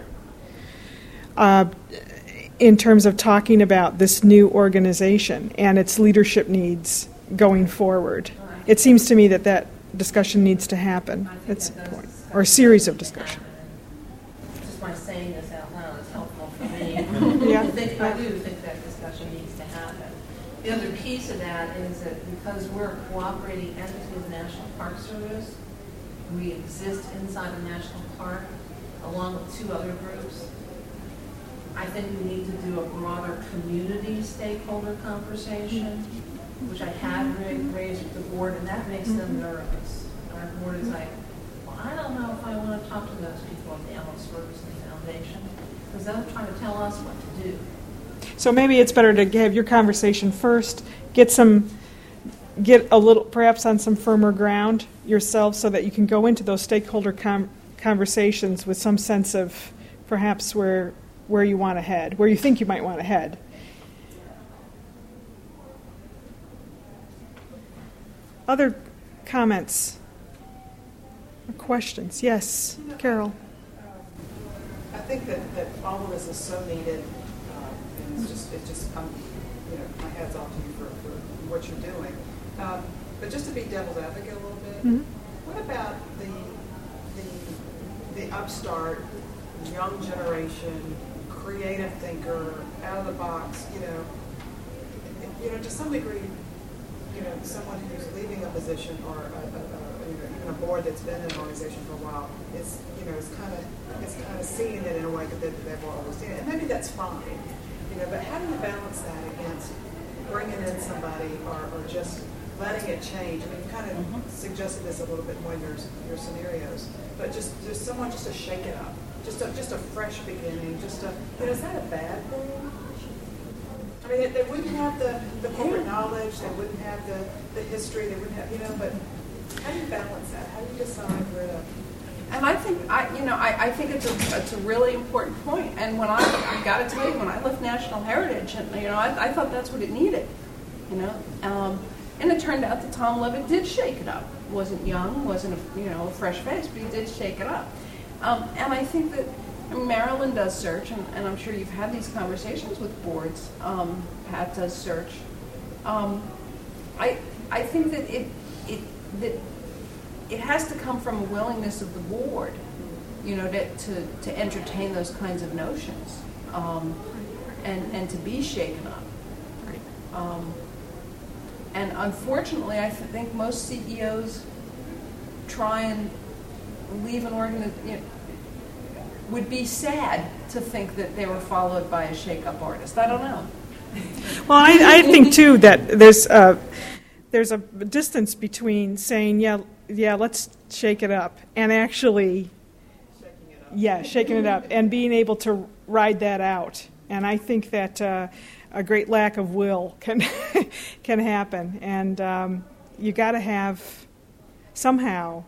uh, in terms of talking about this new organization and its leadership needs going forward. It seems to me that that discussion needs to happen at some point, or a series of discussion. Just by saying this out loud is helpful for me. Yeah. I think I do think that discussion needs to happen. The other piece of that is that because we're a cooperating entity of the National Park Service, we exist inside the national park along with two other groups. I think we need to do a broader community stakeholder conversation, which I have raised with the board, and that makes them nervous. Our board is like, well, I don't know if I want to talk to those people at the Alice Ferguson Foundation, because they'll try to tell us what to do. So maybe it's better to have your conversation first, get some, get a little, perhaps on some firmer ground yourself, so that you can go into those stakeholder com- conversations with some sense of perhaps where where you want to head, where you think you might want to head. Other comments or questions? Yes, you know, Carol. Uh, I think that, that all of this is so needed, uh, and it's just, it just, I'm, you know, my hat's off to you for, for what you're doing. Um, but just to be devil's advocate a little bit, Mm-hmm. what about the, the, the upstart, young generation, creative thinker, out of the box, you know, you know, to some degree, you know, someone who's leaving a position or a, a, a, you know, even a board that's been in an organization for a while is, you know, is kind of is kind of seeing it in a way that they've always seen it, and maybe that's fine, you know. But how do you balance that against bringing in somebody or, or just letting it change? I mean, you kind of mm-hmm. suggested this a little bit more in your your scenarios, but just just someone just to shake it up, just a just a fresh beginning, just a, you know, is that a bad thing? I mean, they, they wouldn't have the, the corporate knowledge, they wouldn't have the, the history, they wouldn't have, you know, but how do you balance that? How do you decide where to... And I think, I, you know, I, I think it's a, it's a really important point. And when I, I got to tell you, when I left National Heritage, and you know, I, I thought that's what it needed, you know. Um, and it turned out that Tom Levitt did shake it up. Wasn't young, wasn't a, you know, a fresh face, but he did shake it up. Um, and I think that I mean, Marilyn does search, and, and I'm sure you've had these conversations with boards. Um, Pat does search. Um, I I think that it it that it has to come from a willingness of the board, you know, to to, to entertain those kinds of notions, um, and and to be shaken up. Um, and unfortunately, I think most C E Os try and leave an organization, you know, would be sad to think that they were followed by a shake-up artist. I don't know. Well, I, I think, too, that there's a, there's a distance between saying, yeah, yeah, let's shake it up, and actually, shaking it up. yeah, shaking it up, and being able to ride that out. And I think that uh, a great lack of will can can happen, and um, you got to have somehow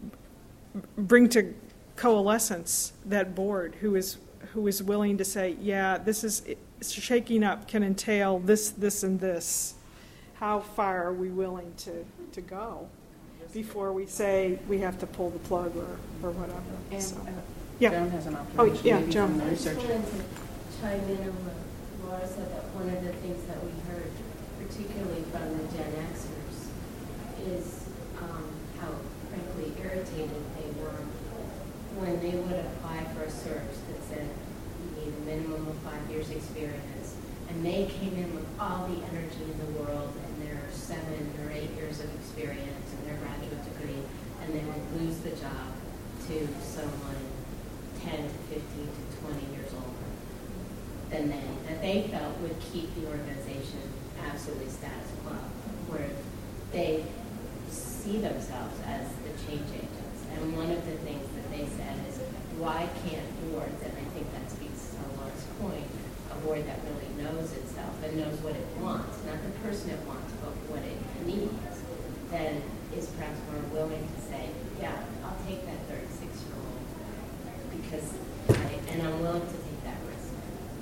bring to coalescence that board who is who is willing to say, yeah, this is shaking up can entail this, this, and this. How far are we willing to, to go before we say we have to pull the plug or, or whatever? And, so, uh, yeah. Joan has an Oh, observation. yeah, maybe Joan. from the I just research. wanted to chime in on what Laura said, that one of the things that we heard, particularly from the Gen Xers, is um, how frankly irritated they were when they would apply for a search that said you need a minimum of five years experience, and they came in with all the energy in the world and their seven or eight years of experience and their graduate degree, and they would lose the job to someone ten to fifteen to twenty years older than they, that they felt would keep the organization absolutely status quo, where they see themselves as the change agents. And one of the things that they said is, why can't boards, and I think that speaks to Laura's point, a board that really knows itself and knows what it wants, not the person it wants, but what it needs, then is perhaps more willing to say, yeah, I'll take that thirty-six-year-old because, I, and I'm willing to take that risk.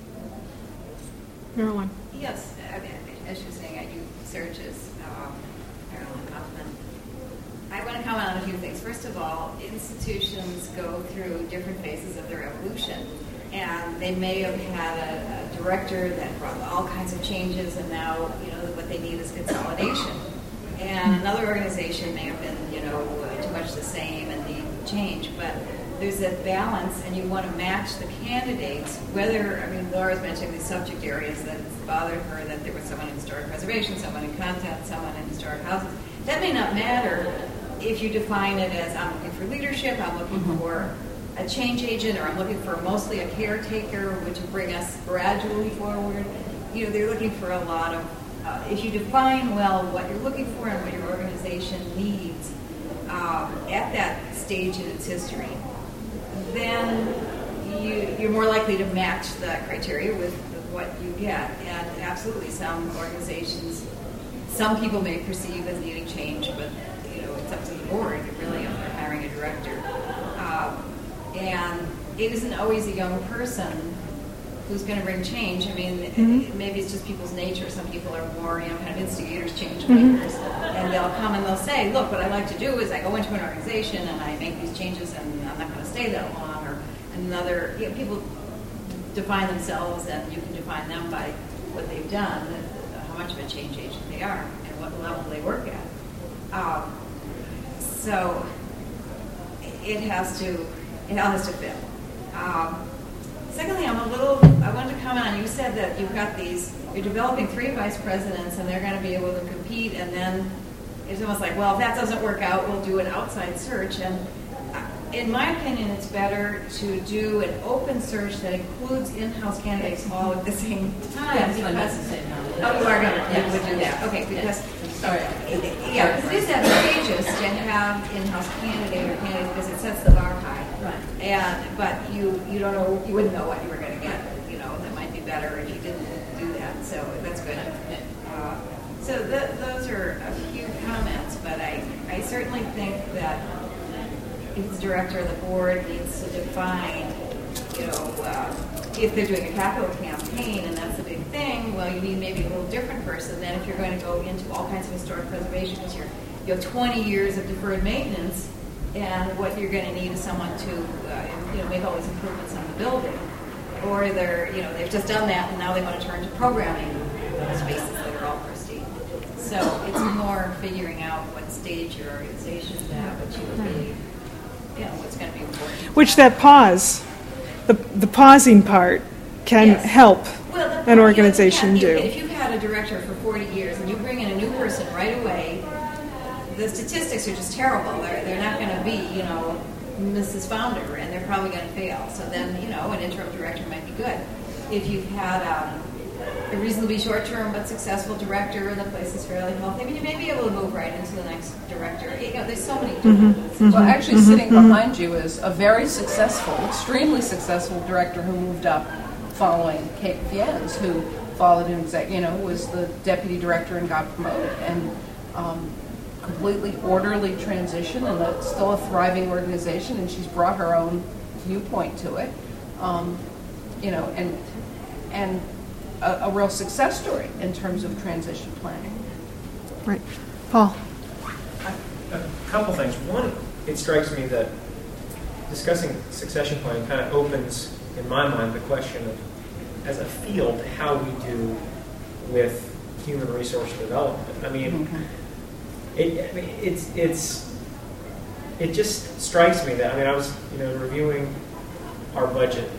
Marilyn. Yes, I mean, as you're saying, I do searches, um, Marilyn Hoffman. I want to comment on a few things. First of all, institutions go through different phases of their evolution, and they may have had a, a director that brought all kinds of changes, and now, you know, what they need is consolidation. And another organization may have been, you know, too much the same and need change, but there's that balance, and you want to match the candidates, whether, I mean, Laura's mentioning these subject areas that bothered her, that there was someone in historic preservation, someone in content, someone in historic houses. That may not matter if you define it as, I'm looking for leadership, I'm looking mm-hmm. for a change agent, or I'm looking for mostly a caretaker, which will bring us gradually forward. You know, they're looking for a lot of, uh, if you define well what you're looking for and what your organization needs um, at that stage in its history, then you, you're more likely to match that criteria with, with what you get. And absolutely, some organizations, some people may perceive as needing change, but you know, it's up to the board, really, if they're hiring a director. Um, and it isn't always a young person who's going to bring change. I mean, mm-hmm. it, maybe it's just people's nature. Some people are more, you know, kind of instigators, change makers, mm-hmm. and they'll come and they'll say, look, what I like to do is I go into an organization and I make these changes, and I'm not going to stay that long. Or another, you know, people define themselves, and you can define them by what they've done, how much of a change agent they are, and what level they work at. Um, so it has to, it all has to fit. Um, Secondly, I'm a little, I wanted to comment on, you said that you've got these, you're developing three vice presidents and they're going to be able to compete, and then it's almost like, well, if that doesn't work out, we'll do an outside search. And in my opinion, it's better to do an open search that includes in-house candidates all at the same time. Yes, because, say no. Oh, you are going to yes. would do that. Okay, because, Sorry. yeah, because it is advantageous to have in-house candidate or candidates because it sets the bar high. Right. And but you you don't know, you wouldn't know what you were going to get. You know, that might be better if you didn't do that. So that's good. Uh, so th- those are a few comments, but I I certainly think that if the director of the board needs to define, you know, uh, if they're doing a capital campaign and that's a big thing, well, you need maybe a little different person than if you're going to go into all kinds of historic preservation because you're you have twenty years of deferred maintenance. And what you're going to need is someone to, uh, you know, make all these improvements on the building, or they're, you know, they've just done that and now they want to turn to programming spaces that are all pristine. So it's more figuring out what stage your organization's at, what you would be, you know, what's going to be important. Which that pause, the the pausing part, can Yes. help well, the, an organization you know, do. If you've had a director for forty years and you bring in a new person right away, the statistics are just terrible. They're, they're not going to be, you know, Missus Founder, and they're probably going to fail. So then, you know, an interim director might be good. If you've had um, a reasonably short-term but successful director and the place is fairly healthy, I mean, you may be able to move right into the next director. You know, there's so many different Mm-hmm. Well, actually, mm-hmm. sitting behind you is a very successful, extremely successful director who moved up following Kate Fiennes, who followed an exec, you know, was the deputy director and got promoted, and um, completely orderly transition, and it's still a thriving organization, and she's brought her own viewpoint to it, um, you know, and and a, a real success story in terms of transition planning. Right. Paul? A couple things. One, it strikes me that discussing succession planning kind of opens, in my mind, the question of, as a field, how we do with human resource development. I mean, mm-hmm. it, I mean, it's it's it just strikes me that, I mean, I was, you know, reviewing our budget.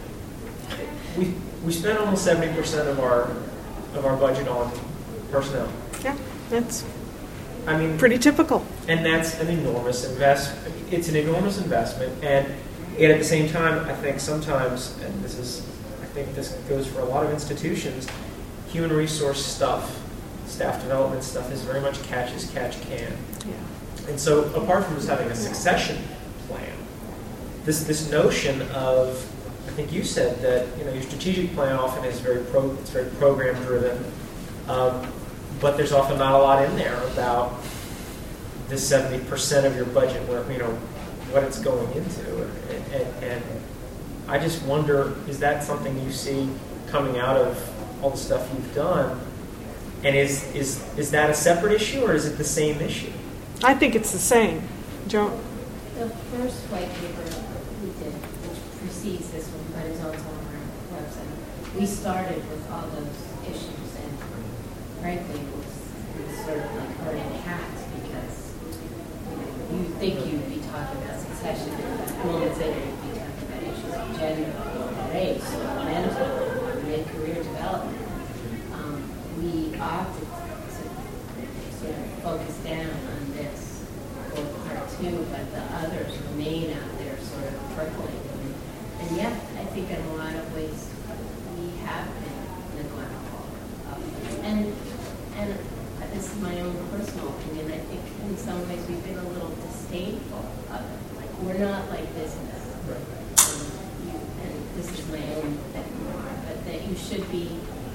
We we spend almost seventy percent of our of our budget on personnel. Yeah, that's I mean, pretty typical. And that's an enormous invest. It's an enormous investment, and, and at the same time, I think sometimes, and this is, I think this goes for a lot of institutions, human resource stuff, staff development stuff is very much catch as catch can. Yeah. And so, apart from just having a succession plan, this this notion of, I think you said that, you know, your strategic plan often is very pro, it's very program driven. Um, But there's often not a lot in there about this seventy percent of your budget, where, you know, what it's going into. And, and, and I just wonder, is that something you see coming out of all the stuff you've done? And is is is that a separate issue, or is it the same issue? I think it's the same. Joan? The first white paper we did, which precedes this one, but is also on our website, we started with all those issues. Frankly, it was, it was sort of like herding cats, because you know, you think you'd be talking about succession, and moments later you'd be talking about issues of gender, race, mental, mid-career development. Um, we opted to sort of focus down on this for part two, but the others remain out there sort of percolating. And yet, I think in a lot of ways, we have been neglectful. Um, and And this is my own personal opinion. I think in some ways we've been a little disdainful of it. Like, we're not like business. Right. Um, you, and this is my own thing, but that you should be,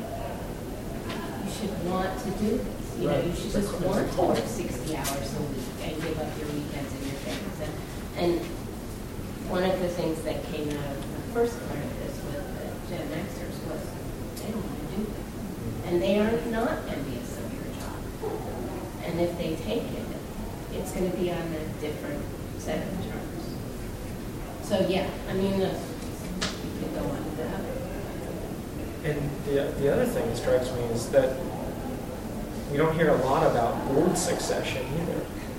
you should want to do this. You know, Right. you should It's just a- want it's a to work call. sixty hours a week and give up your weekends and your things. And, and one of the things that came out of the first part of this with the Gen Xers was they don't want to do this. And they are not envious of your job. And if they take it, it's going to be on a different set of terms. So yeah, I mean, uh, you could go on to that. And the, the other thing that strikes me is that we don't hear a lot about board succession either.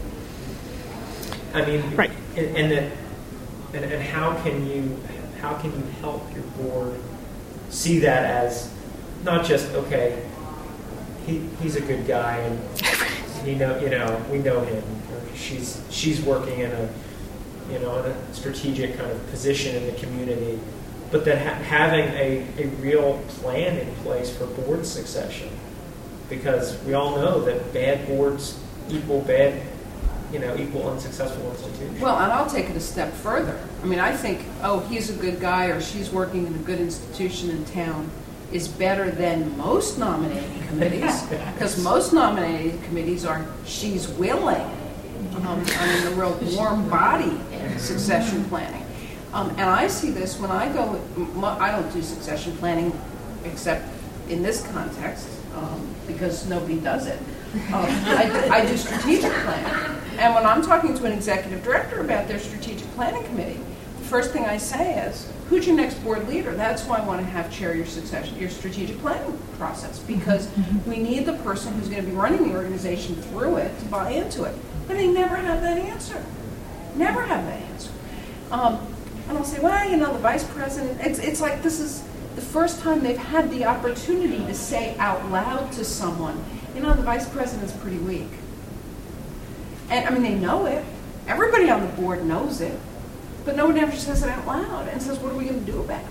I mean, right. and, and that, and, and how can you, how can you help your board see that as not just, okay, he he's a good guy, and you know, you know, we know him. Or she's she's working in a, you know, in a strategic kind of position in the community, but then ha- having a, a real plan in place for board succession, because we all know that bad boards equal bad, you know, equal unsuccessful institutions. Well, and I'll take it a step further. I mean, I think, oh, he's a good guy, or she's working in a good institution in town, is better than most nominating committees, because most nominating committees are she's willing. Um, I mean, the real warm body succession planning. Um, and I see this when I go, I don't do succession planning except in this context, um, because nobody does it. Um, I, I do strategic planning. And when I'm talking to an executive director about their strategic planning committee, the first thing I say is, who's your next board leader? That's why I want to have chair your succession, your strategic planning process, because we need the person who's going to be running the organization through it to buy into it. But they never have that answer. Never have that answer. Um, and I'll say, well, you know, the vice president, it's, it's like this is the first time they've had the opportunity to say out loud to someone, you know, the vice president's pretty weak. And, I mean, they know it. Everybody on the board knows it. But no one ever says it out loud and says, what are we going to do about it?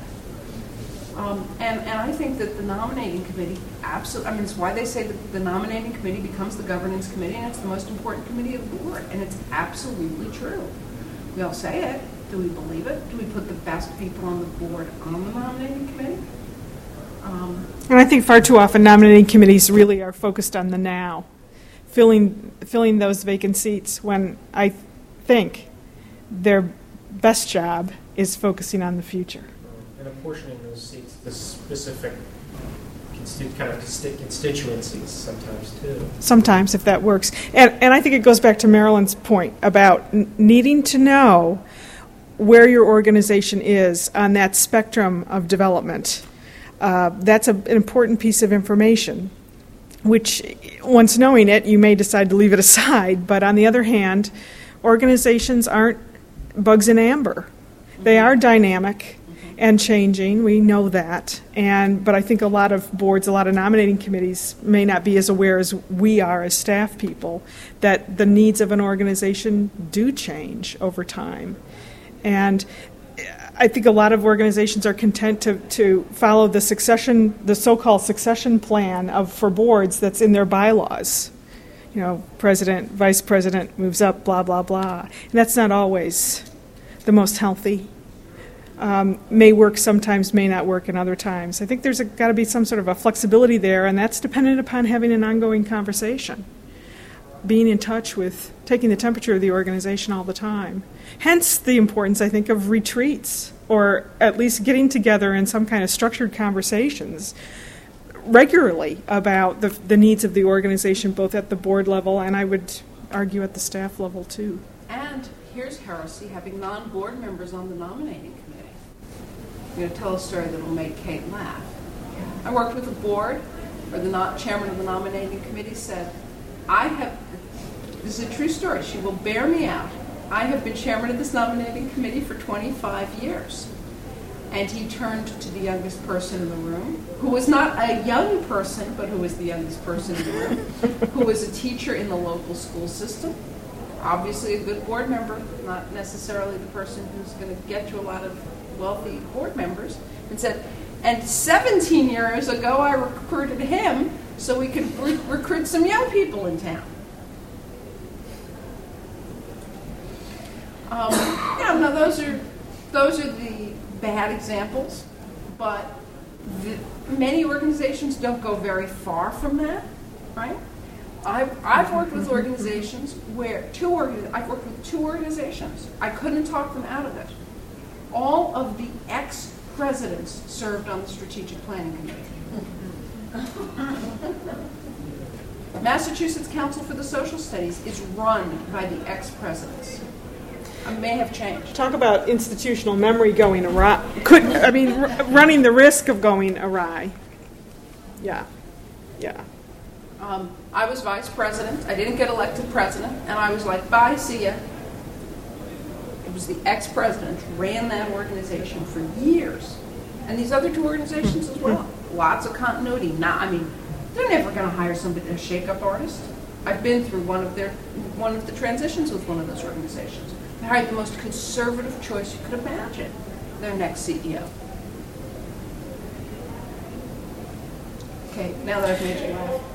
Um, and, and I think that the nominating committee, absolutely, I mean, it's why they say that the nominating committee becomes the governance committee, and it's the most important committee of the board. And it's absolutely true. We all say it. Do we believe it? Do we put the best people on the board on the nominating committee? Um, And I think far too often nominating committees really are focused on the now, filling filling those vacant seats, when I think their best job is focusing on the future. And apportioning those seats to specific consti- kind of consti- constituencies sometimes too. Sometimes, if that works. And, and I think it goes back to Marilyn's point about n- needing to know where your organization is on that spectrum of development. Uh, that's a, an important piece of information, which, once knowing it, you may decide to leave it aside. But on the other hand, organizations aren't bugs in amber. They are dynamic and changing. We know that. And but I think a lot of boards, a lot of nominating committees may not be as aware as we are as staff people that the needs of an organization do change over time. And I think a lot of organizations are content to, to follow the succession, the so-called succession plan of for boards that's in their bylaws. You know, president, vice president moves up, blah, blah, blah. And that's not always the most healthy. Um, may work sometimes, may not work in other times. I think there's got to be some sort of a flexibility there, and that's dependent upon having an ongoing conversation, being in touch with, taking the temperature of the organization all the time. Hence the importance, I think, of retreats, or at least getting together in some kind of structured conversations regularly about the, the needs of the organization, both at the board level and I would argue at the staff level too. And here's heresy, having non-board members on the nominating committee. I'm going to tell a story that will make Kate laugh. I worked with a board where the not, chairman of the nominating committee said, I have, this is a true story, she will bear me out. I have been chairman of this nominating committee for twenty-five years. And he turned to the youngest person in the room, who was not a young person, but who was the youngest person in the room, who was a teacher in the local school system, obviously a good board member, not necessarily the person who's going to get you a lot of wealthy board members, and said, and seventeen years ago I recruited him so we could re- recruit some young people in town. Um, yeah, no, those are those are the bad examples, but the, many organizations don't go very far from that, right? I've, I've worked with organizations where two orga- I've worked with two organizations. I couldn't talk them out of it. All of the ex-presidents served on the strategic planning committee. Massachusetts Council for the Social Studies is run by the ex-presidents. It may have changed. Talk about institutional memory going awry. Could I mean r- running the risk of going awry? Yeah, yeah. Um, I was vice president. I didn't get elected president, and I was like, "Bye, see ya." It was the ex-president who ran that organization for years, and these other two organizations as well. Lots of continuity. Not, I mean, they're never going to hire somebody a shake-up artist. I've been through one of their one of the transitions with one of those organizations. They hired the most conservative choice you could imagine, their next C E O. Okay, now that I've made you laugh.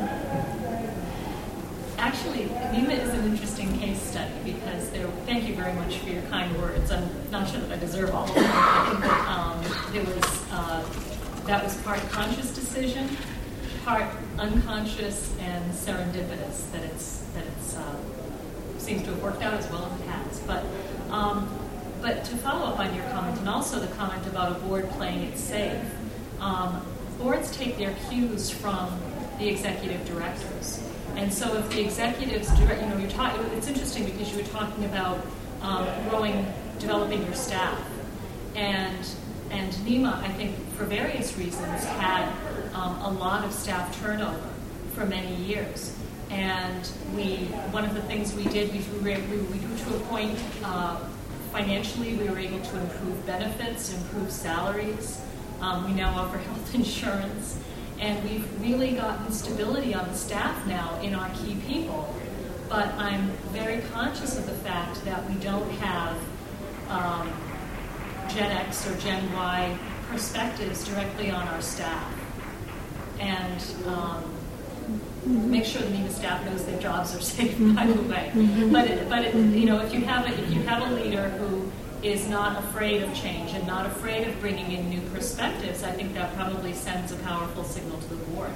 Actually, NEMA is an interesting case study because there. Thank you very much for your kind words. I'm not sure that I deserve all of them. I think that um, there was uh, that was part conscious decision, part unconscious and serendipitous. That it's that it's. Uh, seems to have worked out as well as it has. But um, but to follow up on your comment, and also the comment about a board playing it safe, um, boards take their cues from the executive directors. And so if the executives, direct, you know, you're talking, it's interesting because you were talking about um, growing, developing your staff. And and NEMA, I think, for various reasons, had um, a lot of staff turnover for many years. And we, one of the things we did, we, we, we, we grew to a point uh, financially, we were able to improve benefits, improve salaries. Um, we now offer health insurance. And we've really gotten stability on the staff now in our key people. but I'm very conscious of the fact that we don't have um, Gen X or Gen Y perspectives directly on our staff. And um, make sure the NEMA staff knows their jobs are safe, by the way. But, it, but it, you know, if you have a, if you have a leader who is not afraid of change and not afraid of bringing in new perspectives, I think that probably sends a powerful signal to the board.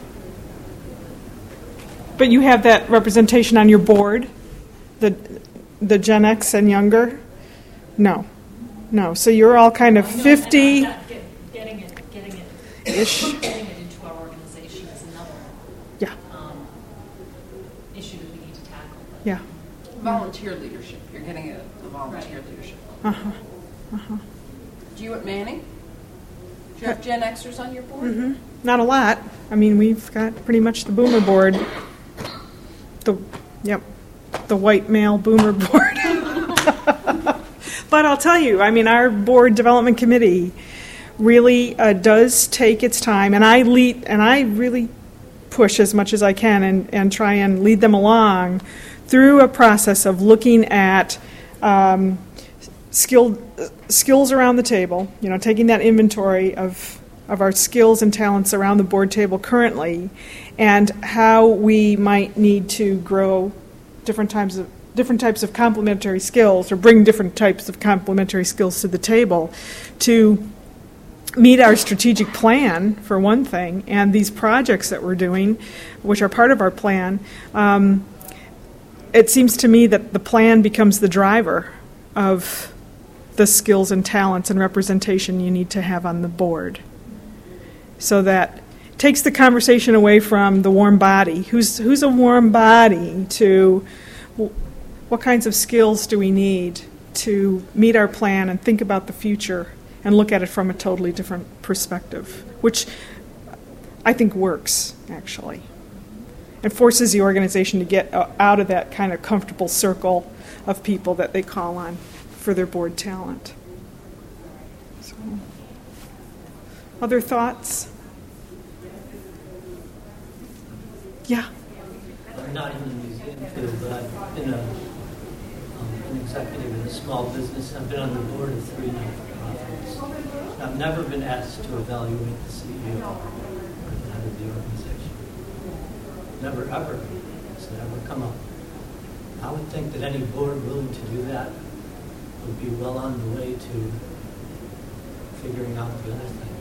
But you have that representation on your board, the the Gen X and younger? No. No. So you're all kind of No, fifty get, getting it, getting it, ish. getting it into our organization is another Yeah. um, issue that we need to tackle. Yeah. Volunteer leadership. You're getting a, a volunteer Right. leadership. Uh-huh. Uh-huh. Do you at Manning? Do you have Gen Xers on your board? Mm-hmm. Not a lot. I mean, we've got pretty much the boomer board. The, yep, the white male boomer board. But I'll tell you, I mean, our board development committee really uh, does take its time, and I lead, and I really push as much as I can and, and try and lead them along through a process of looking at um, skilled, uh, skills around the table, you know, taking that inventory of of our skills and talents around the board table currently, and how we might need to grow different types of different types of complementary skills, or bring different types of complementary skills to the table to meet our strategic plan, for one thing, and these projects that we're doing, which are part of our plan. Um, it seems to me that the plan becomes the driver of the skills and talents and representation you need to have on the board. So that takes the conversation away from the warm body. Who's who's a warm body to what kinds of skills do we need to meet our plan and think about the future and look at it from a totally different perspective, which I think works, actually. It forces the organization to get out of that kind of comfortable circle of people that they call on for their board talent. So, other thoughts? Yeah. I'm not in the museum field, but I've been a, um, an executive in a small business. I've been on the board of three non-profits. I've never been asked to evaluate the C E O or the head of the organization. Never, ever. It's never come up. I would think that any board willing to do that would be well on the way to figuring out the other things.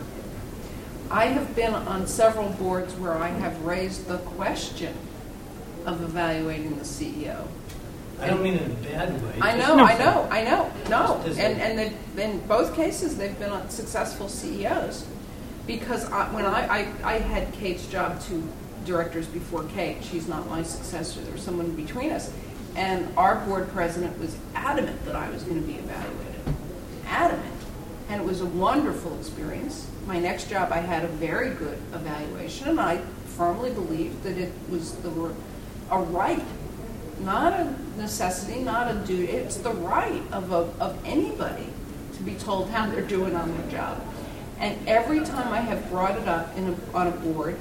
I have been on several boards where I have raised the question of evaluating the C E O. I don't mean in a bad way. I know, No. I know, I know, no. Just as And a- and they- in both cases, they've been on successful C E Os. Because I, when I, I, I had Kate's job two directors before Kate, she's not my successor, there was someone between us. And our board president was adamant that I was going to be evaluated. Adamant. And it was a wonderful experience. My next job, I had a very good evaluation, and I firmly believed that it was the a right, not a necessity, not a duty. It's the right of a, of anybody to be told how they're doing on their job. And every time I have brought it up in a, on a board,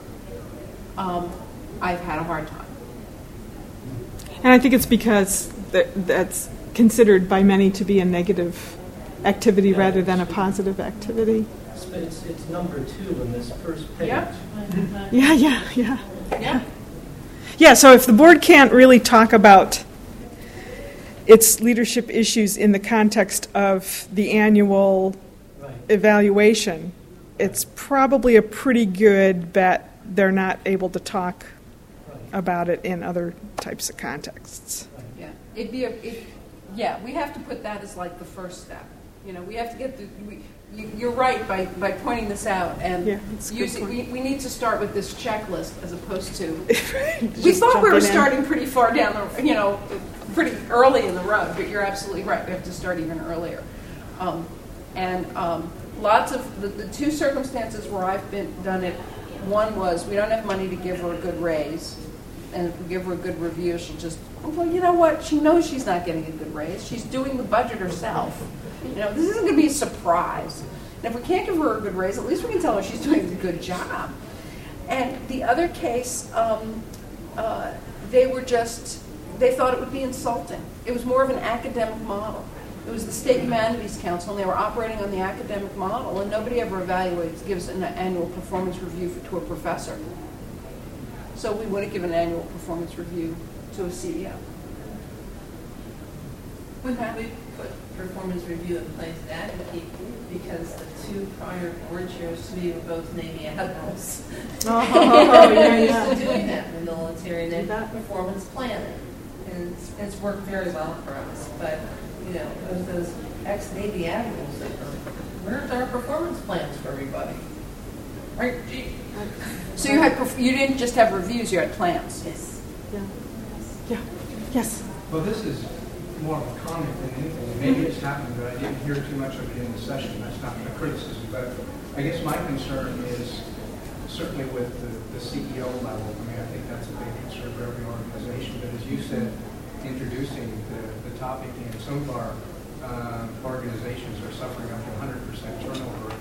um, I've had a hard time. And I think it's because that, that's considered by many to be a negative activity Yeah, rather than a it's- positive activity. It's, it's, it's number two on this first page. Yeah. Yeah, yeah, yeah. Yeah. Yeah, so if the board can't really talk about its leadership issues in the context of the annual Right. evaluation, it's probably a pretty good bet they're not able to talk Right. about it in other types of contexts. Yeah, it'd be a, it, yeah, we have to put that as like the first step. You know, we have to get the, we, you, you're right by, by pointing this out and Yeah, that's a good using, point. we, we need to start with this checklist as opposed to, we Just thought we were jumping in. starting pretty far down the, you know, pretty early in the road, but you're absolutely right, we have to start even earlier. Um, and um, lots of, the, the two circumstances where I've been, done it, one was we don't have money to give her a good raise. And if we give her a good review, she'll just, oh, well, you know what? She knows she's not getting a good raise. She's doing the budget herself. You know, this isn't going to be a surprise. And if we can't give her a good raise, at least we can tell her she's doing a good job. And the other case, um, uh, they were just, they thought it would be insulting. It was more of an academic model. It was the State Humanities Council, and they were operating on the academic model, and nobody ever evaluates, gives an annual performance review for, to a professor. So we wouldn't give an annual performance review to a C E O. When did we put performance review in place at Advocate? Because the two prior board chairs to me were both Navy admirals. Oh, yeah, They're yeah. used to doing that in the military, and then performance planning. And it's, it's worked very well for us. But, you know, those, those ex-Navy admirals that are, where's our performance plans for everybody? Right, gee. So you had, perf- you didn't just have reviews, you had plans. Yes. Yeah. Yeah. Yes. Well, this is more of a comment than anything. And maybe it's happened, but I didn't hear too much of it in the session. That's not a criticism. But I guess my concern is certainly with the, the C E O level. I mean, I think that's a big concern for every organization. But as you said, introducing the, the topic, and some of our uh, organizations are suffering up to one hundred percent turnover.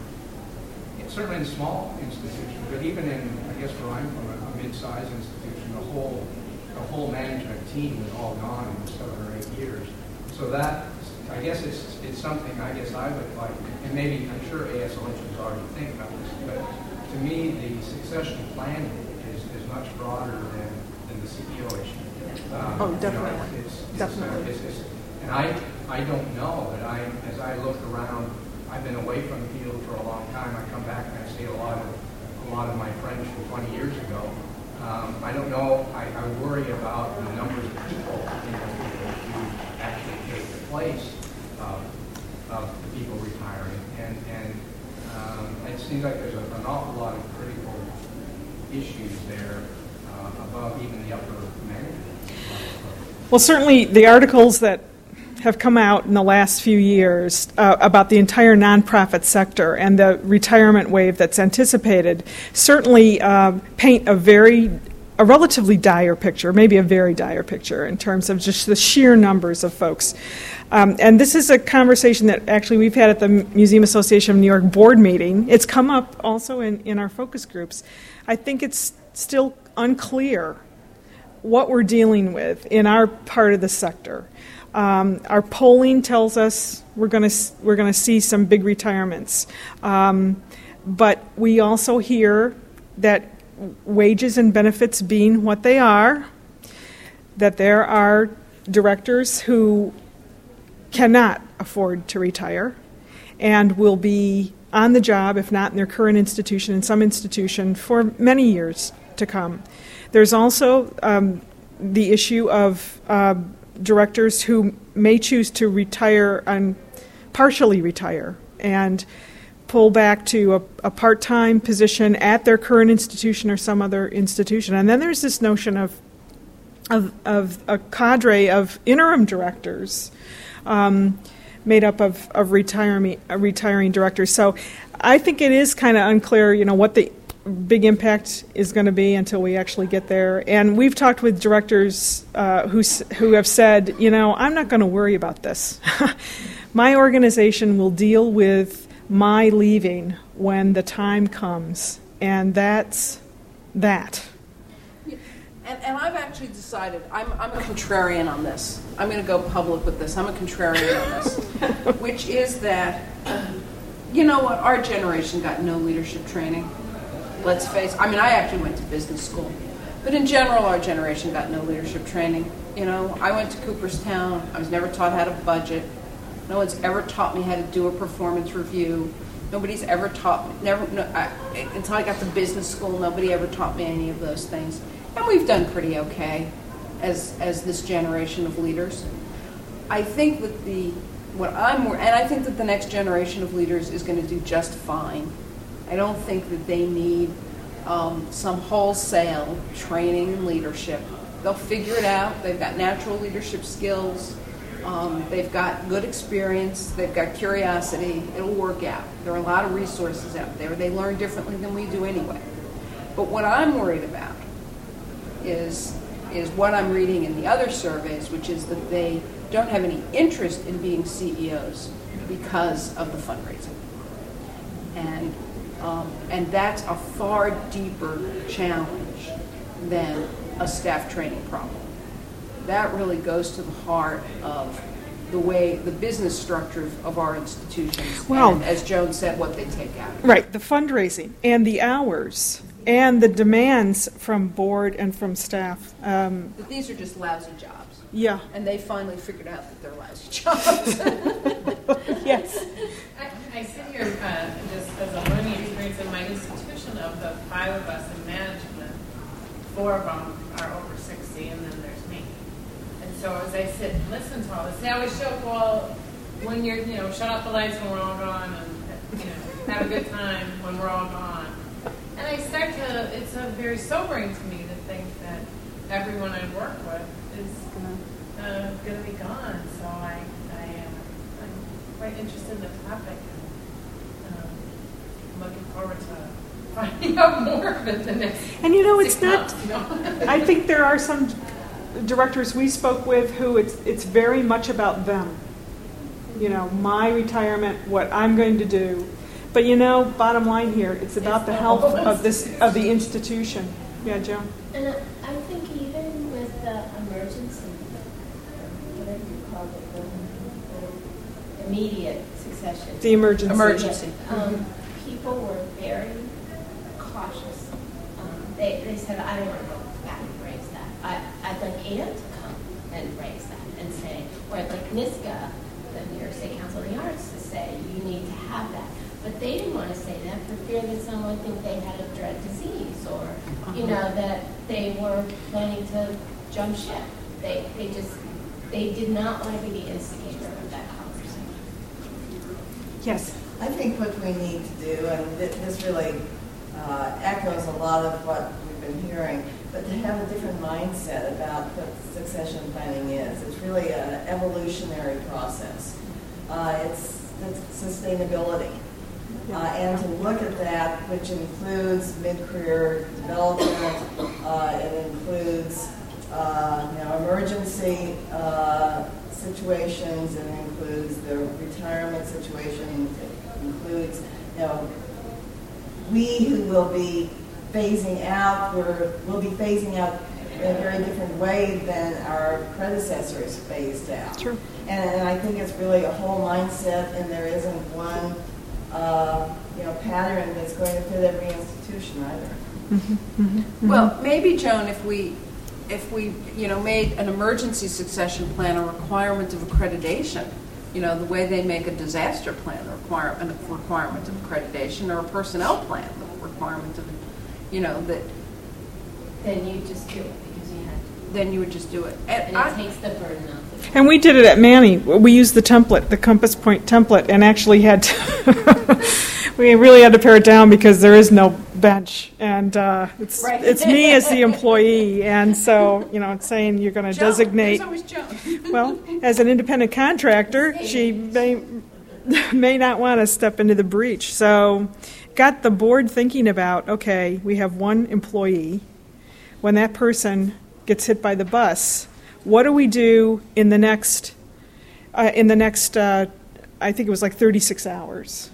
It's certainly in small institutions, but even in, I guess where I'm from, a, a mid-sized institution, the whole the whole management team is all gone in seven or eight years. So that, I guess it's it's something I guess I would like, and maybe I'm sure A S O H is already thinking about this, but to me the succession planning is, is much broader than, than the C E O issue. Um, Oh, definitely. You know, it's, it's, Definitely. Uh, it's, it's, and I I don't know, but I as I look around, I've been away from the field for a long time. I come back and I see a lot of a lot of my friends from twenty years ago. Um, I don't know. I, I worry about the numbers of people in the field who actually take the place of, of the people retiring, and and um, it seems like there's a, an awful lot of critical issues there uh, above even the upper management. Well, certainly the articles that have come out in the last few years uh, about the entire nonprofit sector and the retirement wave that's anticipated certainly uh, paint a very, a relatively dire picture, maybe a very dire picture in terms of just the sheer numbers of folks. Um, and this is a conversation that actually we've had at the Museum Association of New York board meeting. It's come up also in, in our focus groups. I think it's still unclear what we're dealing with in our part of the sector. Um, our polling tells us we're going to we're going to see some big retirements, um, but we also hear that wages and benefits being what they are, that there are directors who cannot afford to retire and will be on the job, if not in their current institution, in some institution for many years to come. There's also um, the issue of uh, directors who may choose to retire and partially retire and pull back to a, a part-time position at their current institution or some other institution. And then there's this notion of of, of a cadre of interim directors um, made up of, of retiring, uh, retiring directors. So I think it is kind of unclear, you know, what the big impact is going to be until we actually get there. And we've talked with directors uh, who who have said, you know, I'm not going to worry about this. My organization will deal with my leaving when the time comes, and that's that. And, and I've actually decided, I'm, I'm a contrarian on this. I'm going to go public with this. I'm a contrarian on this, which is that, you know what, our generation got no leadership training. Let's face it. I mean, I actually went to business school. But in general, our generation got no leadership training. You know, I went to Cooperstown. I was never taught how to budget. No one's ever taught me how to do a performance review. Nobody's ever taught me, never, no, I, until I got to business school, nobody ever taught me any of those things. And we've done pretty okay as as this generation of leaders. I think that the, what I'm more, and I think that the next generation of leaders is going to do just fine. I don't think that they need um, some wholesale training in leadership. They'll figure it out. They've got natural leadership skills. Um, they've got good experience. They've got curiosity. It'll work out. There are a lot of resources out there. They learn differently than we do anyway. But what I'm worried about is is what I'm reading in the other surveys, which is that they don't have any interest in being C E Os because of the fundraising. And Um, and that's a far deeper challenge than a staff training problem. That really goes to the heart of the way, the business structure of our institutions, Well, and as Joan said, what they take out. Right, the fundraising and the hours and the demands from board and from staff. Um, But these are just lousy jobs. yeah. And they finally figured out that they're lousy jobs. Yes. I, I sit here uh, just as a learning experience in my institution. Of the five of us in management, four of them are over sixty, and then there's me. And so as I sit and listen to all this, they always show up, well, when you're, you know, shut off the lights when we're all gone, and, you know, have a good time when we're all gone. And I start to, it's a very sobering to me to think that everyone I work with is uh, going to be gone. So I, I am I'm quite interested in the topic. And, um, I'm looking forward to finding out more of it the next And you know, it's six not, months, you know? I think there are some directors we spoke with who it's it's very much about them. You know, my retirement, what I'm going to do. But you know, bottom line here, it's about the health of this of the institution. Yeah, Joan. And I I think even with the emergency, whatever you call it, the immediate succession. The emergency. Emergency. Um, people were very cautious. Um, they, they said, I don't want to go back and raise that. I, I'd like Ann to come and raise that and say, or I'd like NISCA, the New York State Council of the Arts, to say, you need to have that. But they didn't want to say that for fear that someone would think they had a dread disease or, you know, that they were planning to jump ship. They, they just, they did not want to be the instigator of that conversation. Yes. I think what we need to do, and th- this really uh, echoes a lot of what we've been hearing, but to have a different mindset about what succession planning is. It's really an evolutionary process. Uh, it's, it's sustainability. Uh, and to look at that, which includes mid-career development, uh, it includes uh, you know, emergency uh, situations, it includes the retirement situation, it includes, you know, we who will be phasing out, we're, we'll be phasing out in a very different way than our predecessors phased out. True. And, and I think it's really a whole mindset, and there isn't one Uh, you know, pattern that's going to fit every institution either. Mm-hmm, mm-hmm. Well, maybe, Joan, if we, if we, you know, made an emergency succession plan a requirement of accreditation, you know, the way they make a disaster plan a requirement, a requirement of accreditation, or a personnel plan a requirement of, you know, that. Then you just do it because you have to. Then you would just do it. And, And it I, takes the burden off. And we did it at Manny. We used the template, the Compass Point template, and actually had to we really had to pare it down because there is no bench, and uh, it's Right. it's me as the employee, and so you know, it's saying you're going to Joan, designate. there's always Joan. Well, as an independent contractor, she may may not want to step into the breach. So, got the board thinking about, okay, we have one employee. When that person gets hit by the bus, what do we do in the next, uh, in the next, uh, I think it was like thirty-six hours.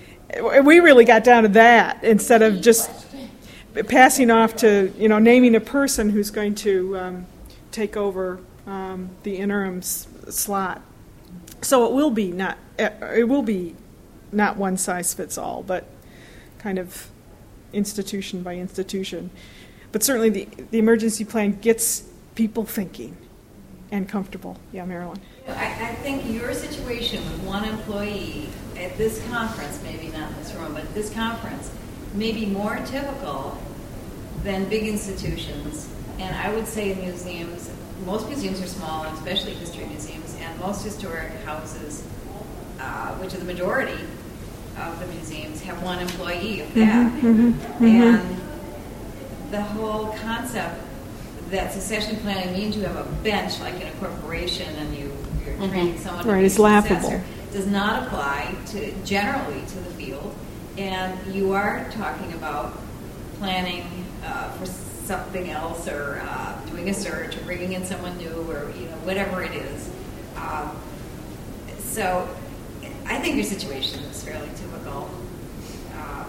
We really got down to that instead of just passing off to, you know, naming a person who's going to um, take over um, the interim s- slot. So it will be not, it will be not one size fits all, but kind of institution by institution. But certainly the, the emergency plan gets people thinking and comfortable. Yeah, Marilyn. I, I think your situation with one employee at this conference, maybe not in this room, but at this conference, may be more typical than big institutions. And I would say in museums, most museums are small, and especially history museums, and most historic houses, uh, which are the majority of the museums, have one employee of that. Mm-hmm, mm-hmm, and mm-hmm. the whole concept that succession planning means you have a bench like in a corporation and you, you're Mm-hmm. training someone Right, to be it's a laughable. successor does not apply to generally to the field. And you are talking about planning uh, for something else, or uh, doing a search, or bringing in someone new, or you know whatever it is. Um, so I think your situation is fairly typical. Uh,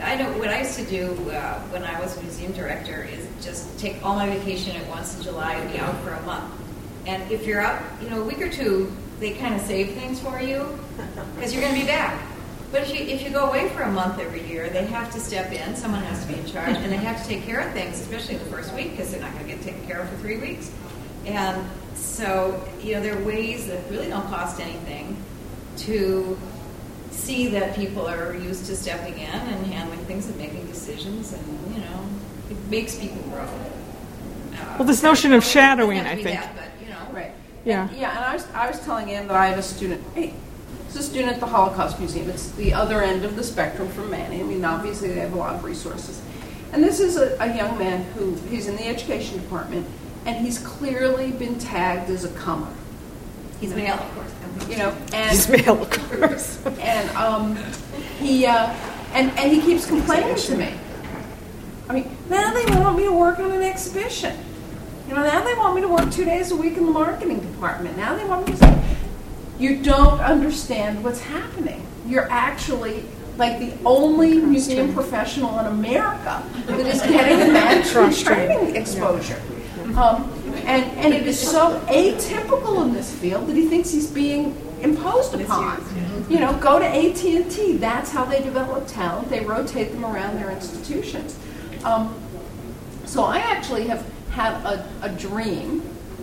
I know what I used to do uh, when I was museum director is just take all my vacation at once in July and be out for a month. And if you're out, you know, a week or two, they kind of save things for you because you're going to be back. But if you if you go away for a month every year, they have to step in. Someone has to be in charge, and they have to take care of things, especially in the first week, because they're not going to get taken care of for three weeks. And so, you know, there are ways that really don't cost anything to see that people are used to stepping in and handling things and making decisions, and, you know, it makes people grow. Uh, Well, this notion of shadowing, doesn't have I to be think. that, but, you know. Right. Yeah. And, yeah, and I was, I was telling Ann that I had a student, hey, it's a student at the Holocaust Museum. It's the other end of the spectrum from Manny. I mean, obviously they have a lot of resources. And this is a, a young man who, he's in the education department, and he's clearly been tagged as a comer. He's male, of course. You know, and He's male, of course. and um, he uh, and and he keeps complaining to me. I mean, now they want me to work on an exhibition. You know, now they want me to work two days a week in the marketing department. Now they want me to. You don't understand what's happening. You're actually like the only museum professional in America that is getting a management training exposure. Um, and, and it is so atypical in this field that he thinks he's being imposed upon. You know, go to A T and T. That's how they develop talent. They rotate them around their institutions. Um, so I actually have had a, a dream.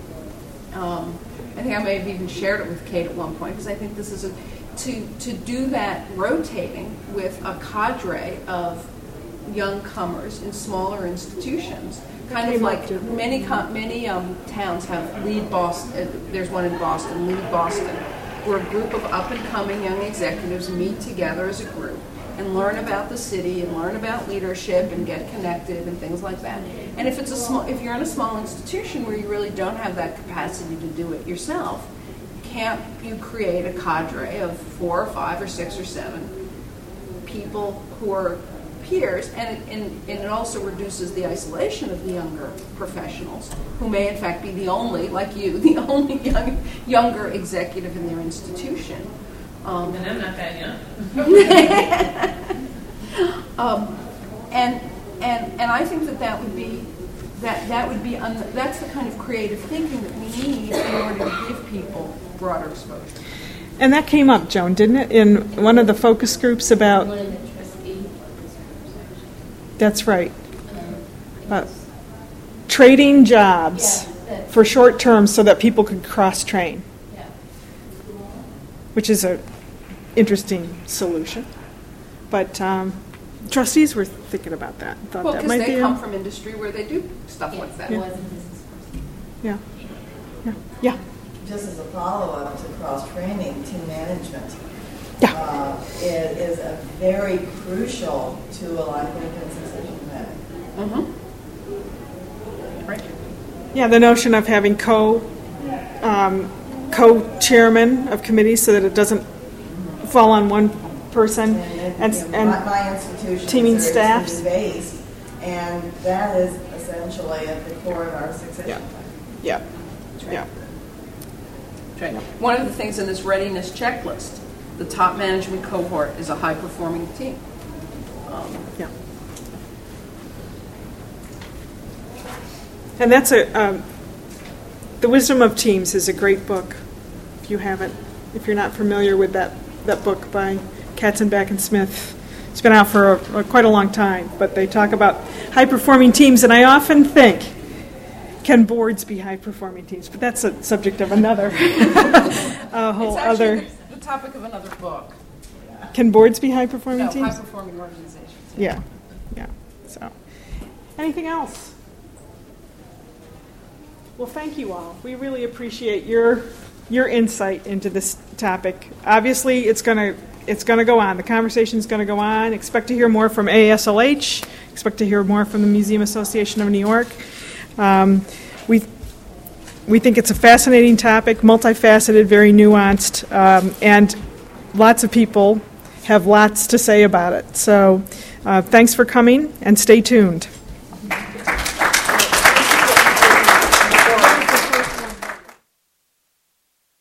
Um, I think I may have even shared it with Kate at one point, because I think this is a, to, to do that rotating with a cadre of young comers in smaller institutions. Kind of like many many um, towns have Lead Boston. Uh, there's one in Boston, Lead Boston, where a group of up-and-coming young executives meet together as a group and learn about the city and learn about leadership and get connected and things like that. And if it's a small, if you're in a small institution where you really don't have that capacity to do it yourself, can't you create a cadre of four or five or six or seven people who are peers, and it, and, and it also reduces the isolation of the younger professionals, who may in fact be the only, like you, the only young, younger executive in their institution. Um, And I'm not that young. um, and and and I think that that would be that that would be un, that's the kind of creative thinking that we need in order to give people broader exposure. And that came up, Joan, didn't it, in one of the focus groups about... One of the trustee focus groups, actually. That's right. Um, Uh, trading jobs Yeah, that- for short term so that people could cross-train, yeah. which is a interesting solution. But um, trustees were thinking about that. Thought Well, that because might they be come a, from industry where they do stuff Yeah, like that. it was a business person. yeah, yeah, yeah. Just as a follow-up to cross-training, team management Yeah. uh, is, is a very crucial tool, I think, in succession planning. Mm-hmm. Right. Yeah, the notion of having co um, co-chairman of committees so that it doesn't fall on one person, and you know, and my, my institutions teaming are staffs. based, and that is essentially at the core of our succession Yeah. plan. yeah, yeah. Right. One of the things in this readiness checklist, the top management cohort is a high-performing team. Um, Yeah. And that's a, um, The Wisdom of Teams is a great book. If you haven't, if you're not familiar with that, that book by Katzenbach and Smith. It's been out for a, a, quite a long time, but they talk about high-performing teams, and I often think, can boards be high-performing teams? But that's a subject of another, a whole it's other. actually the, the topic of another book. Can boards be high-performing No, teams? high-performing organizations. Yeah, yeah. So, anything else? Well, thank you all. We really appreciate your your insight into this topic. Obviously, it's gonna it's gonna go on. The conversation's gonna go on. Expect to hear more from A S L H. Expect to hear more from the Museum Association of New York. Um, we we think it's a fascinating topic, multifaceted, very nuanced, um, and lots of people have lots to say about it. So, uh, thanks for coming, and stay tuned.